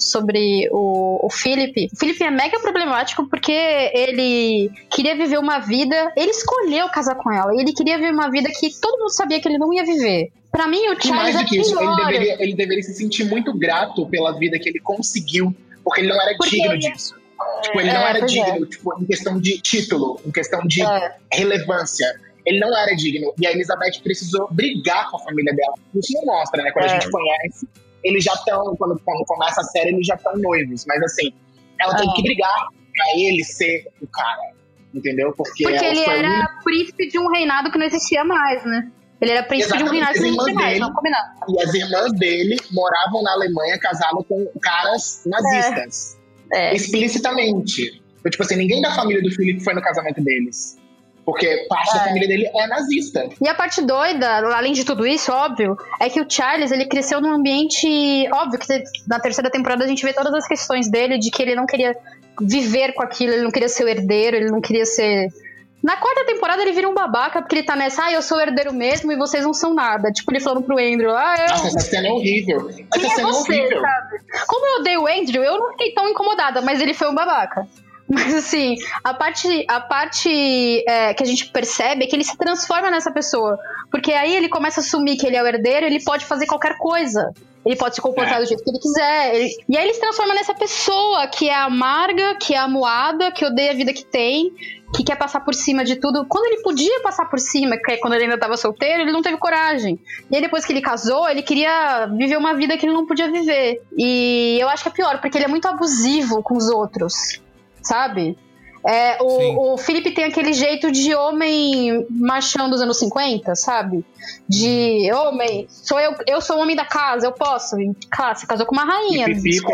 Philip. O Philip é mega problemático porque ele queria viver uma vida... Ele escolheu casar com ela. Ele queria viver uma vida que todo mundo sabia que ele não ia viver. Pra mim, o Charles mais do que isso, pior. ele deveria se sentir muito grato pela vida que ele conseguiu, porque ele não era digno disso. Tipo, ele não era digno, tipo, em questão de título, em questão de relevância. Ele não era digno. E a Elizabeth precisou brigar com a família dela. Isso não mostra, né? Quando a gente conhece, eles já estão, quando começa a série, eles já estão noivos. Mas assim, ela tem que brigar pra ele ser o cara. Entendeu? Porque ele era príncipe de um reinado que não existia mais, né? Ele era príncipe de um reinado que não existia mais, vamos combinar. E as irmãs dele moravam na Alemanha casadas com caras nazistas. Explicitamente. Então, tipo assim, ninguém da família do Philip foi no casamento deles. Porque parte da família dele é nazista. E a parte doida, além de tudo isso, óbvio, é que o Charles, ele cresceu num ambiente... Óbvio que na terceira temporada a gente vê todas as questões dele, de que ele não queria viver com aquilo, ele não queria ser o herdeiro, ele não queria ser... Na quarta temporada ele vira um babaca, porque ele tá nessa, eu sou o herdeiro mesmo e vocês não são nada. Tipo, ele falando pro Andrew, Nossa, essa cena é horrível. Quem é você, sabe? Como eu odeio o Andrew, eu não fiquei tão incomodada, mas ele foi um babaca. Mas assim, a parte que a gente percebe é que ele se transforma nessa pessoa. Porque aí ele começa a assumir que ele é o herdeiro, ele pode fazer qualquer coisa. Ele pode se comportar do jeito que ele quiser. E aí ele se transforma nessa pessoa que é amarga, que é amuada, que odeia a vida que tem, que quer passar por cima de tudo. Quando ele podia passar por cima, que é quando ele ainda estava solteiro, ele não teve coragem. E aí depois que ele casou, ele queria viver uma vida que ele não podia viver. E eu acho que é pior, porque ele é muito abusivo com os outros, sabe? O Philip tem aquele jeito de homem machão dos anos 50, sabe? De homem, eu sou o homem da casa, eu posso. Claro, você casou com uma rainha.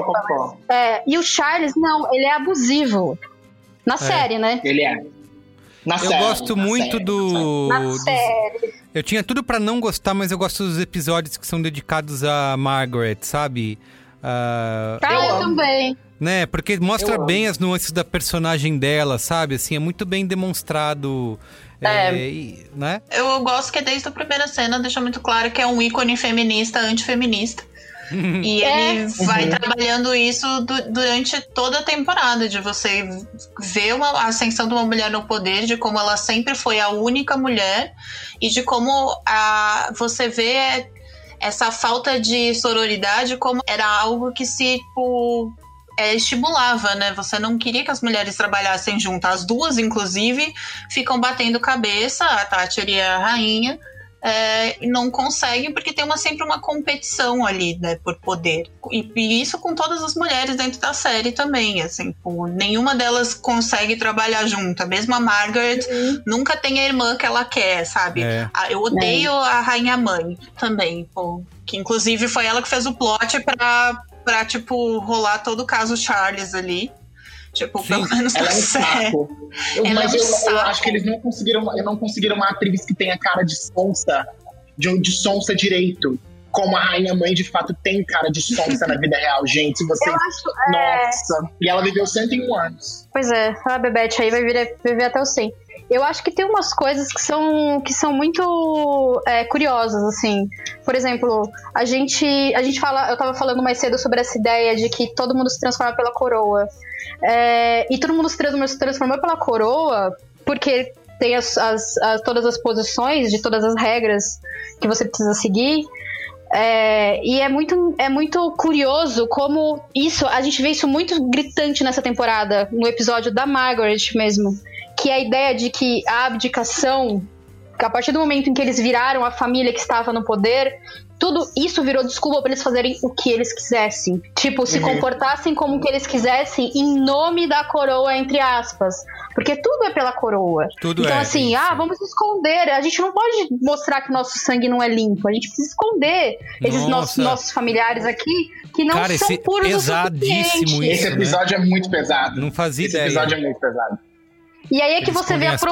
E o Charles, não, ele é abusivo. Na série, né? Ele é. Eu gosto muito Na série. Eu tinha tudo pra não gostar, mas eu gosto dos episódios que são dedicados a Margaret, sabe? Eu também. Né? Porque mostra bem as nuances da personagem dela, sabe? Assim, é muito bem demonstrado. Né? Eu gosto que desde a primeira cena deixa muito claro que é um ícone feminista, antifeminista. E ele vai trabalhando isso durante toda a temporada, de você ver a ascensão de uma mulher no poder, de como ela sempre foi a única mulher, e de como você vê essa falta de sororidade como era algo que se estimulava, né? Você não queria que as mulheres trabalhassem juntas. As duas, inclusive, ficam batendo cabeça, a Thatcher e a rainha, não conseguem porque tem sempre uma competição ali, né, por poder. E isso com todas as mulheres dentro da série também, assim, nenhuma delas consegue trabalhar junto. Mesmo a Margaret nunca tem a irmã que ela quer, sabe? Eu odeio a rainha mãe também, que inclusive foi ela que fez o plot pra rolar todo o caso Charles ali. Tipo, pelo menos ela é um saco. Eu acho que eles não conseguiram uma atriz que tenha cara de sonsa, de sonsa direito. Como a rainha mãe de fato tem cara de sonsa na vida real, gente. Se vocês. Nossa! E ela viveu 101 anos. Pois é, a Bebete aí vai viver até os 100. Eu acho que tem umas coisas que são muito curiosas, assim. Por exemplo, a gente fala... Eu tava falando mais cedo sobre essa ideia de que todo mundo se transforma pela coroa. E todo mundo se transformou pela coroa porque tem todas as posições de todas as regras que você precisa seguir. E é muito curioso como isso... A gente vê isso muito gritante nessa temporada, no episódio da Margaret mesmo. Que é a ideia de que a abdicação, que a partir do momento em que eles viraram a família que estava no poder, tudo isso virou desculpa pra eles fazerem o que eles quisessem. Tipo, se comportassem como que eles quisessem em nome da coroa, entre aspas. Porque tudo é pela coroa. Tudo então, é, assim, isso. Vamos esconder. A gente não pode mostrar que nosso sangue não é limpo. A gente precisa esconder esses nossos familiares aqui que não são puros pesadíssimo o suficiente. Esse episódio é muito pesado. Não fazia ideia. Esse episódio é muito pesado. E aí é que você vê a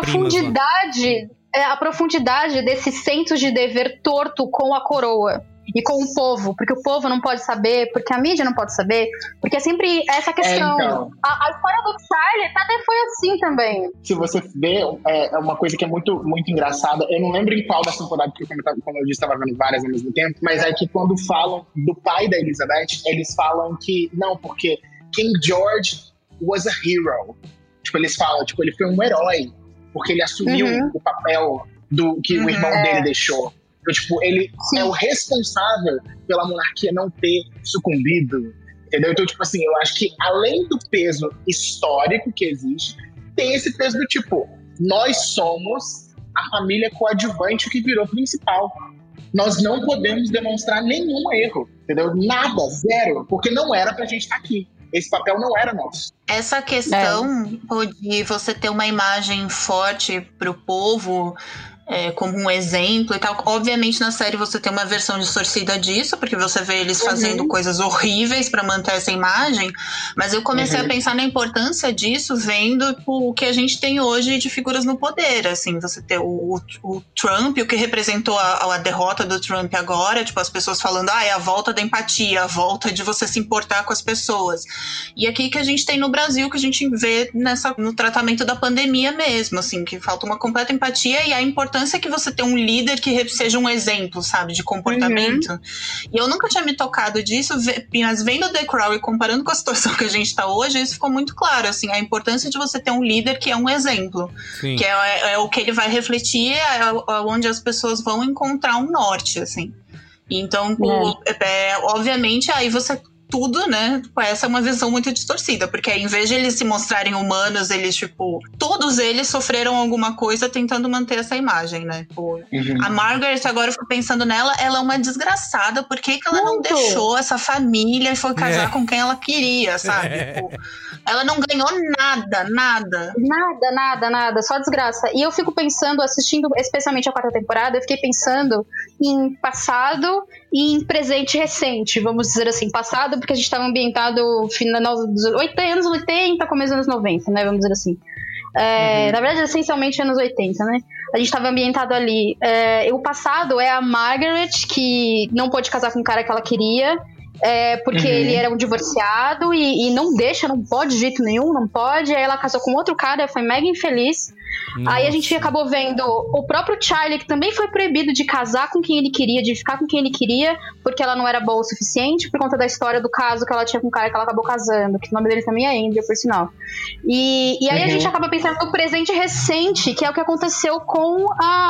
profundidade desses sensos de dever torto com a coroa e com o povo, porque o povo não pode saber, porque a mídia não pode saber, porque é sempre essa questão. Então, a história do Charlie até foi assim também. Se você vê, é uma coisa que é muito, muito engraçada. Eu não lembro em qual da temporada, porque como eu disse, estava vendo várias ao mesmo tempo, mas é que quando falam do pai da Elizabeth, eles falam que, não, porque King George was a hero. Tipo, eles falam, tipo, ele foi um herói, porque ele assumiu o papel que o irmão dele deixou. Então, tipo, ele é o responsável pela monarquia não ter sucumbido, entendeu? Então, tipo assim, eu acho que além do peso histórico que existe, tem esse peso do tipo, nós somos a família coadjuvante que virou principal. Nós não podemos demonstrar nenhum erro, entendeu? Nada, zero, porque não era pra gente estar aqui. Esse papel não era nosso. Essa questão de você ter uma imagem forte pro povo, como um exemplo e tal. Obviamente na série você tem uma versão distorcida disso, porque você vê eles fazendo coisas horríveis pra manter essa imagem, mas eu comecei a pensar na importância disso vendo o que a gente tem hoje de figuras no poder, assim, você ter o Trump, o que representou a derrota do Trump agora, tipo, as pessoas falando, é a volta da empatia, a volta de você se importar com as pessoas. E aqui que a gente tem no Brasil, que a gente vê no tratamento da pandemia mesmo, assim, que falta uma completa empatia e a importância que você ter um líder que seja um exemplo, sabe, de comportamento. E eu nunca tinha me tocado disso, mas vendo The Crown e comparando com a situação que a gente tá hoje, isso ficou muito claro, assim, a importância de você ter um líder que é um exemplo. Sim. Que é o que ele vai refletir, onde as pessoas vão encontrar um norte, assim. Então, obviamente, aí você... tudo, né? Essa é uma visão muito distorcida, porque em vez de eles se mostrarem humanos, eles, tipo, todos eles sofreram alguma coisa tentando manter essa imagem, né? Tipo, a Margaret, agora eu fico pensando nela, ela é uma desgraçada, por que ela não deixou essa família e foi casar com quem ela queria, sabe? Tipo, ela não ganhou nada, só desgraça. E eu fico pensando, assistindo especialmente a 4ª temporada, eu fiquei pensando em passado e em presente recente, vamos dizer assim, passado porque a gente estava ambientado final dos anos 80, começo dos anos 90, né, vamos dizer assim. Na verdade, essencialmente anos 80, né? A gente estava ambientado ali. O passado é a Margaret, que não pôde casar com o cara que ela queria, porque ele era um divorciado e não pode de jeito nenhum, não pode. Aí ela casou com outro cara, foi mega infeliz. Nossa. Aí a gente acabou vendo o próprio Charlie, que também foi proibido de casar com quem ele queria, de ficar com quem ele queria, porque ela não era boa o suficiente, por conta da história do caso que ela tinha com o cara que ela acabou casando, que o nome dele também é Andrew, por sinal. E aí a gente acaba pensando no presente recente, que é o que aconteceu com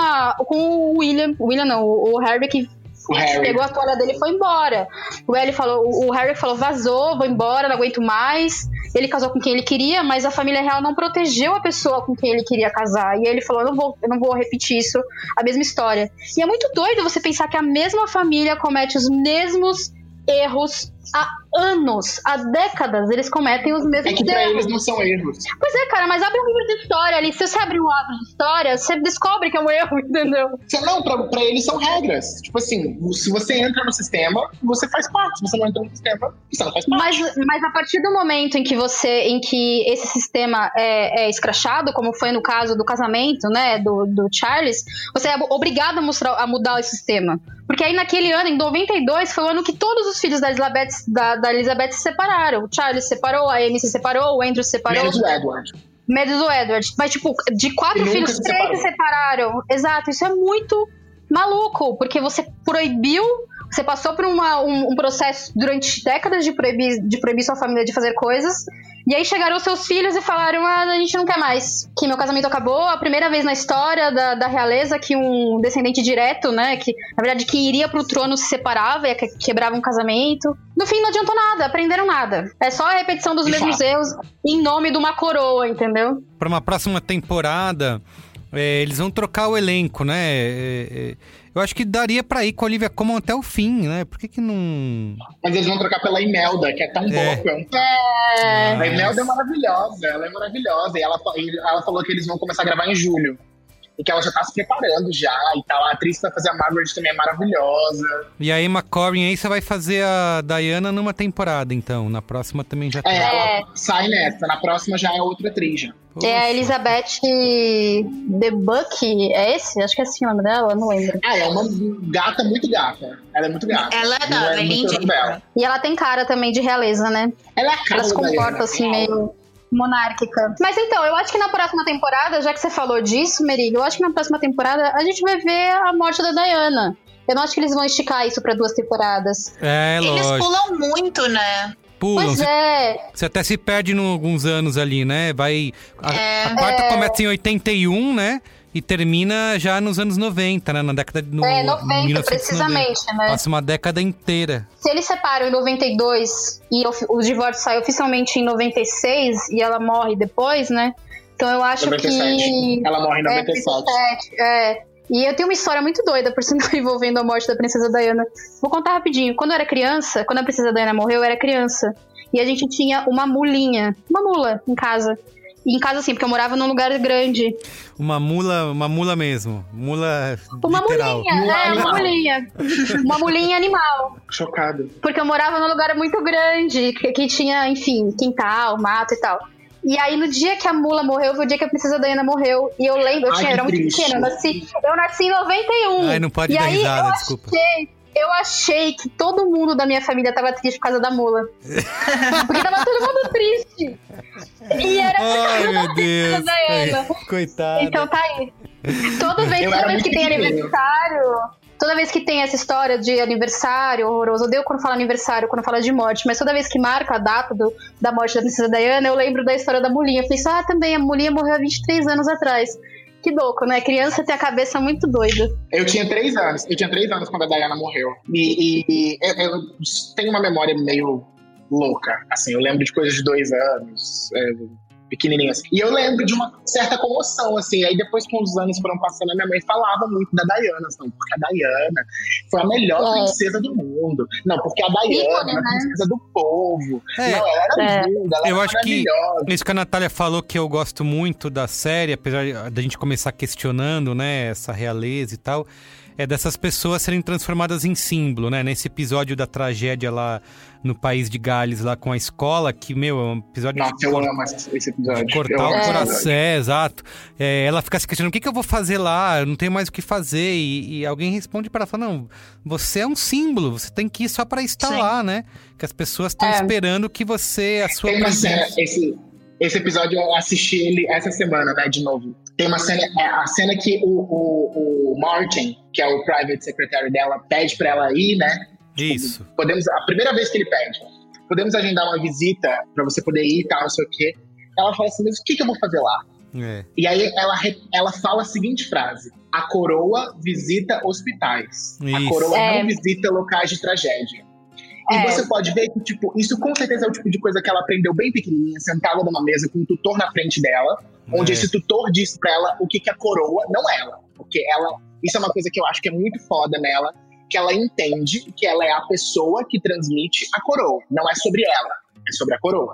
o o Harry, que pegou a toalha dele e foi embora. O Harry falou, vazou, vou embora, não aguento mais. Ele casou com quem ele queria, mas a família real não protegeu a pessoa com quem ele queria casar. E aí ele falou, eu não vou repetir isso, a mesma história. E é muito doido você pensar que a mesma família comete os mesmos erros há anos, há décadas, eles cometem os mesmos erros. É que pra eles não são erros. Pois é, cara, mas abre um livro de história ali. Se você abrir um livro de história, você descobre que é um erro, entendeu? Não, pra eles são regras. Tipo assim, se você entra no sistema, você faz parte. Se você não entra no sistema, você não faz parte. Mas a partir do momento em que esse sistema é escrachado, como foi no caso do casamento, né, do Charles, você é obrigado a mudar o sistema. Porque aí naquele ano, em 92, foi o ano que todos os filhos da Elizabeth se separaram. O Charles se separou, a Amy se separou, o Andrew se separou. Menos o Edward. Mas, tipo, de 4 filhos, 3 se separaram. Exato, isso é muito maluco, porque você proibiu, você passou por um processo durante décadas de proibir sua família de fazer coisas, e aí chegaram seus filhos e falaram, a gente não quer mais, que meu casamento acabou, a primeira vez na história da realeza que um descendente direto, né, que na verdade que iria pro trono se separava e quebrava um casamento. No fim não adiantou nada, aprenderam nada. É só a repetição dos mesmos erros em nome de uma coroa, entendeu? Para uma próxima temporada, Eles vão trocar o elenco, né? Eu acho que daria pra ir com a Olivia Colman até o fim, né? Por que não... Mas eles vão trocar pela Imelda, que é tão boa quanto. A Imelda é maravilhosa, ela é maravilhosa. E ela falou que eles vão começar a gravar em julho. E que ela já tá se preparando já e tal. A atriz que vai fazer a Margaret também é maravilhosa. E a Emma Corrin aí, você vai fazer a Diana numa temporada, então. Na próxima também já tá. Ela sai nessa. Na próxima já é outra atriz já. É a Elizabeth Debicki, é esse? Acho que é assim o nome dela, não lembro. É uma gata muito gata. Ela é muito gata. Ela é linda. E ela tem cara também de realeza, né? Ela é a cara Ela se comporta assim, meio monárquica. Mas então, eu acho que na próxima temporada, já que você falou disso, Merigo, eu acho que na próxima temporada a gente vai ver a morte da Diana. Eu não acho que eles vão esticar isso pra 2 temporadas. Eles pulam muito, né? Pulam. Você até se perde em alguns anos ali, né? A quarta começa em 81, né? E termina já nos anos 90, né? Na década de 90, precisamente, né? Passa uma década inteira. Se eles separam em 92 e o divórcio sai oficialmente em 96 e ela morre depois, né? Então eu acho 97. que... Ela morre em 97. E eu tenho uma história muito doida, por sinal, envolvendo a morte da Princesa Diana. Vou contar rapidinho. Quando eu era criança, quando a Princesa Diana morreu, eu era criança. E a gente tinha uma mula em casa. E em casa, assim, porque eu morava num lugar grande. Uma mula mesmo. Mula uma literal. Mulinha. Uma mulinha animal. Chocado. Porque eu morava num lugar muito grande, que tinha, enfim, quintal, mato e tal. E aí, no dia que a mula morreu, foi o dia que a Princesa Diana morreu. E eu lembro, eu era muito pequena, eu nasci em 91. Ai, não pode dar risada, desculpa. Eu achei que todo mundo da minha família tava triste por causa da mula. Porque tava todo mundo triste. E era por causa da Princesa Diana. Coitada. Então tá aí. Toda vez que tem aniversário... Toda vez que tem essa história de aniversário horroroso, eu odeio quando fala aniversário, quando fala de morte, mas toda vez que marca a data da morte da Princesa Diana, eu lembro da história da mulinha. Eu pensei, também, a mulinha morreu há 23 anos atrás. Que louco, né? Criança tem a cabeça muito doida. Eu tinha 3 anos. Eu tinha 3 anos quando a Diana morreu. E eu tenho uma memória meio louca. Assim, eu lembro de coisas de 2 anos... pequenininhas. E eu lembro de uma certa comoção, assim. Aí depois que uns anos foram passando, a minha mãe falava muito da Diana, assim, porque a Diana foi a melhor princesa do mundo. Não, porque a Diana era a princesa do povo. Não, ela era linda, ela eu era acho maravilhosa. Que isso que a Natália falou, que eu gosto muito da série, apesar da gente começar questionando, né, essa realeza e tal, é dessas pessoas serem transformadas em símbolo, né? Nesse episódio da tragédia lá no país de Gales, lá com a escola, que, meu, é um episódio... Nossa, eu amo esse episódio. De cortar o coração, exato. Ela fica se questionando, o que eu vou fazer lá? Eu não tenho mais o que fazer. E alguém responde para ela, fala, não, você é um símbolo, você tem que ir só para estar lá, né? Que as pessoas estão esperando que você, a sua presença... Esse episódio eu assisti ele essa semana, né, de novo. Tem uma cena, a cena que o Martin, que é o private secretary dela, pede pra ela ir, né? Isso. A primeira vez que ele pede, podemos agendar uma visita pra você poder ir e tal, não sei o quê. Ela fala assim, mas o que eu vou fazer lá? E aí ela fala a seguinte frase: a coroa visita hospitais. Isso. A coroa não visita locais de tragédia. E você pode ver que, tipo, isso com certeza é o tipo de coisa que ela aprendeu bem pequenininha, sentada numa mesa com um tutor na frente dela, onde esse tutor disse pra ela o que é coroa, não ela. Porque isso é uma coisa que eu acho que é muito foda nela, que ela entende que ela é a pessoa que transmite a coroa. Não é sobre ela, é sobre a coroa.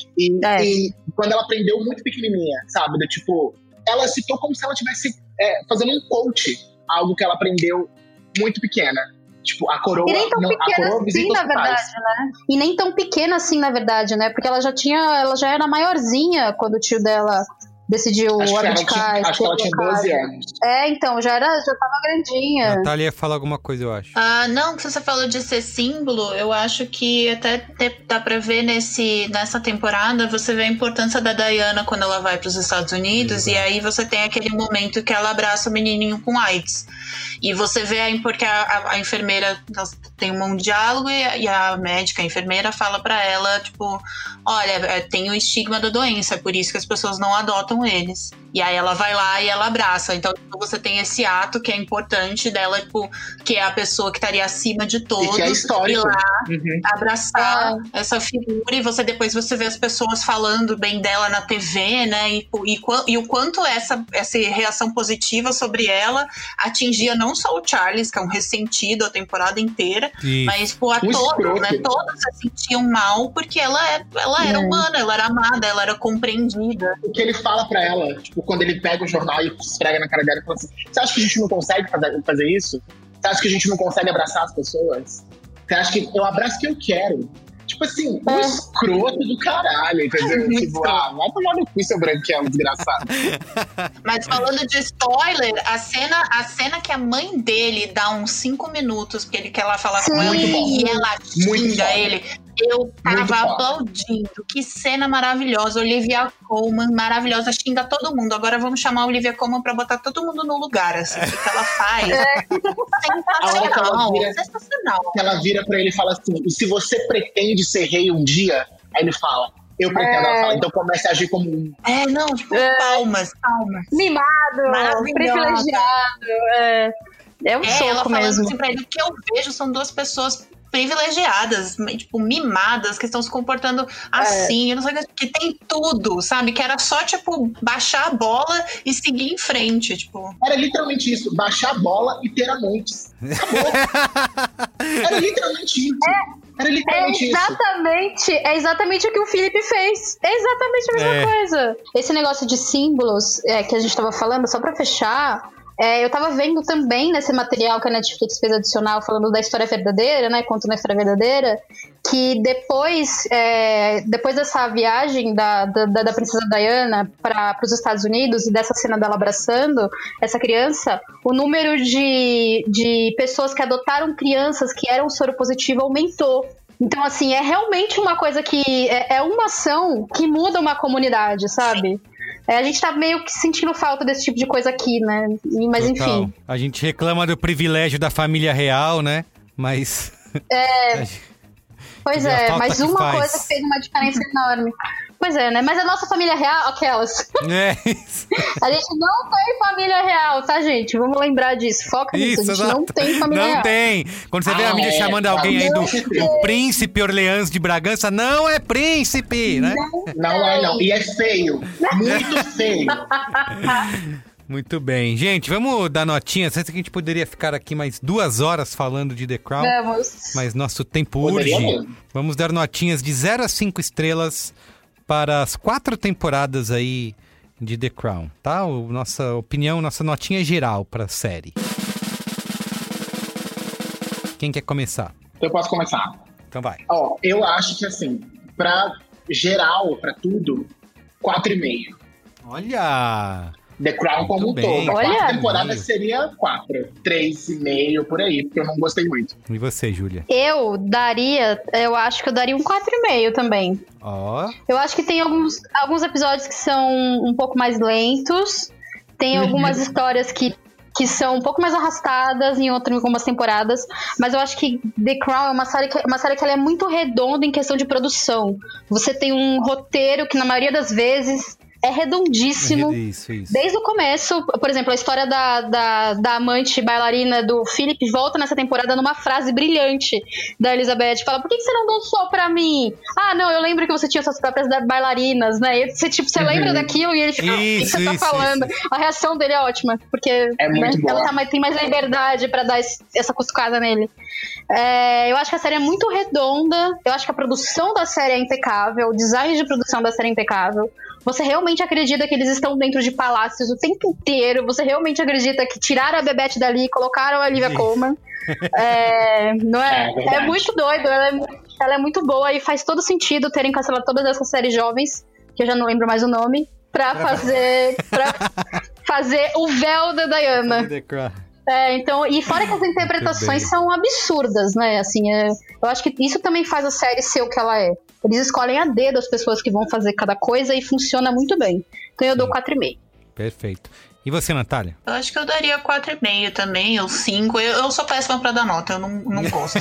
E quando ela aprendeu muito pequenininha, sabe? Tipo, ela citou como se ela estivesse fazendo um coach, algo que ela aprendeu muito pequena. Tipo, a coroa... E nem tão pequena assim, na verdade, né? E nem tão pequena assim, na verdade, né? Porque ela já era maiorzinha quando o tio dela decidiu abdicar. Acho que ela tinha 12 anos. Então, já tava grandinha. Natália ia falar alguma coisa, eu acho. Não, que você falou de ser símbolo, eu acho que até dá pra ver nessa temporada, você vê a importância da Diana quando ela vai pros Estados Unidos, e aí você tem aquele momento que ela abraça o menininho com AIDS. E você vê aí porque a enfermeira tem um diálogo e a médica, a enfermeira, fala pra ela, tipo, olha, tem o estigma da doença, é por isso que as pessoas não adotam eles. E aí ela vai lá e ela abraça. Então você tem esse ato que é importante dela, tipo, que é a pessoa que estaria acima de todos. E que é histórico. Ir lá, abraçar essa figura, e depois você vê as pessoas falando bem dela na TV, né? E o quanto essa reação positiva sobre ela atingia não só o Charles, que é um ressentido a temporada inteira, mas a todos, né? Todos se sentiam mal porque ela era humana, ela era amada, ela era compreendida. O que ele fala pra ela, tipo, quando ele pega o jornal e esfrega na cara dela e fala assim, você acha que a gente não consegue fazer isso? Você acha que a gente não consegue abraçar as pessoas? Você acha que eu abraço quem eu quero? Tipo assim, um escroto do caralho, entendeu? Tipo, vai tomar no cu, seu branquelo, desgraçado. Mas falando de spoiler, a cena que a mãe dele dá uns 5 minutos, porque ele quer lá falar com ela e ela xinga ele. Eu tava aplaudindo. Que cena maravilhosa. Olivia Colman, maravilhosa, xinga todo mundo. Agora vamos chamar a Olivia Colman pra botar todo mundo no lugar, assim, o que ela faz. Sensacional. Ela vira pra ele e fala assim, e se você pretende ser rei um dia? Aí ele fala, eu pretendo. Ela fala, então comece a agir como um... palmas. Mimado, privilegiado. É um soco ela falando mesmo. Assim pra ele, o que eu vejo são duas pessoas privilegiadas, tipo, mimadas, que estão se comportando assim, eu não sei o que tem tudo, sabe? Que era só, tipo, baixar a bola e seguir em frente, tipo. Era literalmente isso, baixar a bola e ter amantes. Acabou. Era literalmente isso. É exatamente o que o Felipe fez. É exatamente a mesma coisa. Esse negócio de símbolos que a gente tava falando, só pra fechar... eu tava vendo também nesse material que a Netflix fez adicional falando da história verdadeira, né? Contando a história verdadeira, que depois dessa viagem da princesa Diana para os Estados Unidos e dessa cena dela abraçando essa criança, o número de pessoas que adotaram crianças que eram soropositivas aumentou. Então, assim, é realmente uma coisa que... É uma ação que muda uma comunidade, sabe? A gente tá meio que sentindo falta desse tipo de coisa aqui, né? Mas total. Enfim. A gente reclama do privilégio da família real, né? Mas... Pois mas uma coisa que fez uma diferença enorme. Pois é, né? Mas a nossa família real, aquelas. Isso. A gente não tem família real, tá, gente? Vamos lembrar disso. Foca nisso. A gente não tem família real. Não tem. Quando você vê a mídia chamando alguém aí do príncipe Orleans de Bragança, não é príncipe, né? Não. E é feio. Muito feio. Muito bem. Gente, vamos dar notinhas. Antes que a gente poderia ficar aqui mais 2 horas falando de The Crown. Vamos. Mas nosso tempo urge. Vamos dar notinhas de 0 a 5 estrelas para as 4 temporadas aí de The Crown, tá? Nossa opinião, nossa notinha geral para a série. Quem quer começar? Eu posso começar. Então vai. Eu acho que assim, pra geral, pra tudo, 4,5. Olha! The Crown como um todo. A 4ª temporada seria 4. 3,5 por aí, porque eu não gostei muito. E você, Júlia? Eu acho que eu daria um 4,5 também. Eu acho que tem alguns episódios que são um pouco mais lentos. Tem algumas histórias que são um pouco mais arrastadas em algumas temporadas, mas eu acho que The Crown é uma série que ela é muito redonda em questão de produção. Você tem um roteiro que na maioria das vezes é redondíssimo. Isso. Desde o começo, por exemplo, a história da amante bailarina do Philip volta nessa temporada numa frase brilhante da Elizabeth. Fala, por que você não dançou pra mim? Ah, não, eu lembro que você tinha suas próprias bailarinas, né? E você lembra daquilo e ele fica, o que você tá falando? A reação dele é ótima, porque ela tem mais liberdade pra dar essa cutucada nele. Eu acho que a série é muito redonda, eu acho que a produção da série é impecável, o design de produção da série é impecável. Você realmente acredita que eles estão dentro de palácios o tempo inteiro. Você realmente acredita que tiraram a Bebete dali e colocaram a Olivia Colman. Não é? É muito doido. Ela é muito boa e faz todo sentido terem cancelado todas essas séries jovens, que eu já não lembro mais o nome, pra fazer o véu da Diana. Então, e fora que as interpretações são absurdas, né? Assim, eu acho que isso também faz a série ser o que ela é. Eles escolhem a dedo as pessoas que vão fazer cada coisa e funciona muito bem. Então eu dou 4,5. Perfeito. E você, Natália? Eu acho que eu daria 4,5 também, ou 5. Eu sou péssima pra dar nota, eu não gosto.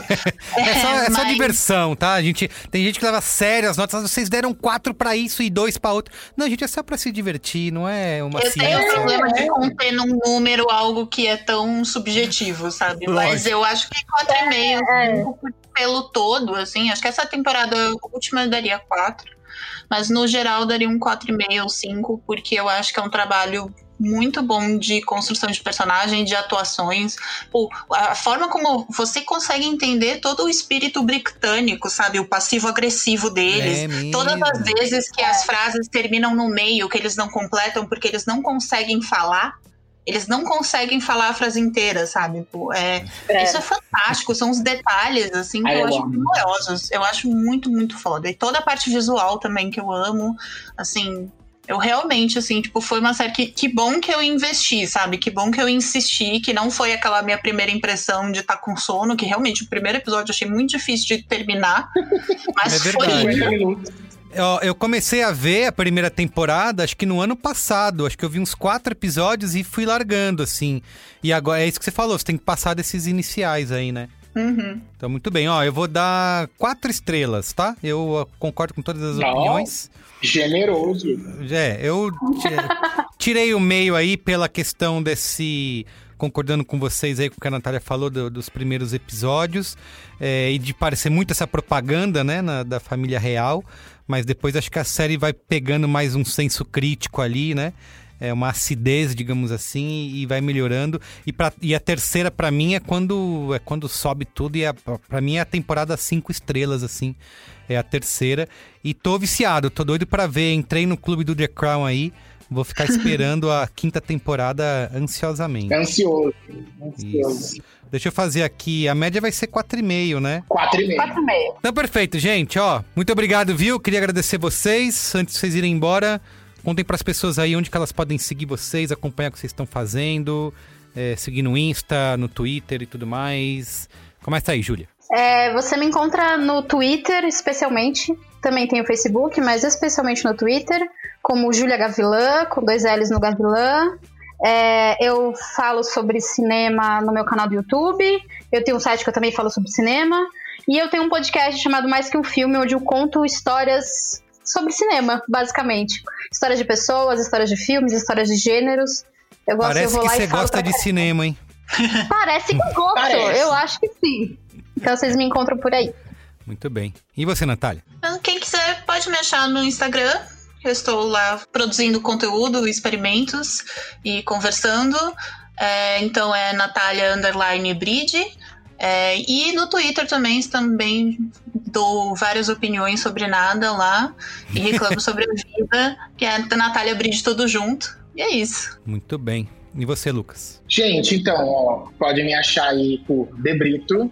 É só diversão, tá? Tem gente que leva a sério as notas. Vocês deram 4 pra isso e 2 pra outro. Não, gente, é só pra se divertir, não é uma ciência. Eu tenho problema de conter num número algo que é tão subjetivo, sabe? Lógico. Mas eu acho que 4,5, 5 pelo todo, assim. Acho que essa temporada última eu daria 4. Mas no geral eu daria um 4,5 ou 5, porque eu acho que é um trabalho muito bom de construção de personagem, de atuações. Pô, a forma como você consegue entender todo o espírito britânico, sabe? O passivo-agressivo deles. Todas as vezes que as frases terminam no meio, que eles não completam porque eles não conseguem falar. Eles não conseguem falar a frase inteira, sabe? Pô, isso é fantástico, são os detalhes, assim, que eu acho gloriosos. Eu acho muito, muito foda. E toda a parte visual também, que eu amo, assim... Eu realmente, assim, tipo, foi uma série que bom que eu investi, sabe? Que bom que eu insisti, que não foi aquela minha primeira impressão de estar com sono, que realmente o primeiro episódio eu achei muito difícil de terminar, mas foi lindo. Eu comecei a ver a primeira temporada, acho que no ano passado. Acho que eu vi uns 4 episódios e fui largando, assim. E agora, é isso que você falou, você tem que passar desses iniciais aí, né? Uhum. Então, muito bem. Eu vou dar 4 estrelas, tá? Eu concordo com todas as opiniões. Generoso. Eu tirei o meio aí pela questão desse... Concordando com vocês aí com o que a Natália falou dos primeiros episódios. E de parecer muito essa propaganda, né? Da família real. Mas depois acho que a série vai pegando mais um senso crítico ali, né? Uma acidez, digamos assim, e vai melhorando. E a terceira, pra mim, é quando sobe tudo. E pra mim é a temporada 5 estrelas, assim. É a terceira. E tô viciado, tô doido pra ver. Entrei no clube do The Crown aí. Vou ficar esperando a 5ª temporada ansiosamente. Ansioso. Isso. Deixa eu fazer aqui. A média vai ser 4,5, né? 4,5. Então, perfeito, gente. Muito obrigado, viu? Queria agradecer vocês. Antes de vocês irem embora, contem pras pessoas aí onde que elas podem seguir vocês, acompanhar o que vocês estão fazendo, seguir no Insta, no Twitter e tudo mais. Começa aí, Júlia. Você me encontra no Twitter, especialmente. Também tem o Facebook, mas especialmente no Twitter, como Júlia Gavilã, com 2 L's no Gavilã. Eu falo sobre cinema no meu canal do YouTube. Eu tenho um site que eu também falo sobre cinema. E eu tenho um podcast chamado Mais Que Um Filme, onde eu conto histórias sobre cinema, basicamente. Histórias de pessoas, histórias de filmes, histórias de gêneros. Parece que você gosta de cinema, hein? Parece que eu gosto, eu acho que sim. Então vocês me encontram por aí. Muito bem. E você, Natália? Quem quiser pode me achar no Instagram. Eu estou lá produzindo conteúdo, experimentos e conversando. Então é Natália_Bride. E no Twitter também dou várias opiniões sobre nada lá. E reclamo sobre a vida, que é Natália Bride tudo junto. E é isso. Muito bem. E você, Lucas? Gente, então, pode me achar aí por Debrito,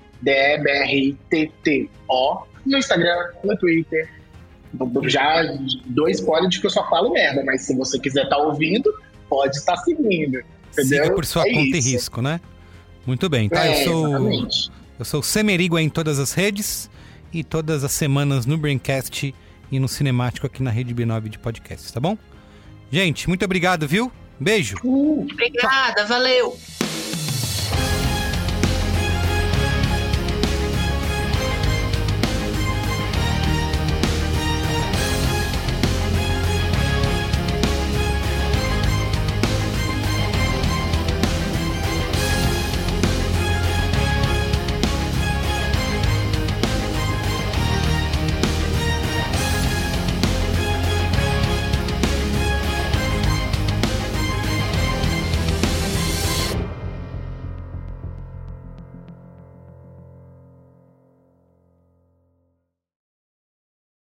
DEBRITTO, no Instagram, no Twitter. Já dou spoiler de que eu só falo merda, mas se você quiser estar ouvindo, pode estar seguindo. Entendeu? Siga por sua conta e risco, né? Muito bem, tá? Eu sou o Semerigo em todas as redes e todas as semanas no Braincast e no Cinemático aqui na Rede B9 de podcasts, tá bom? Gente, muito obrigado, viu? Beijo! Obrigada, valeu!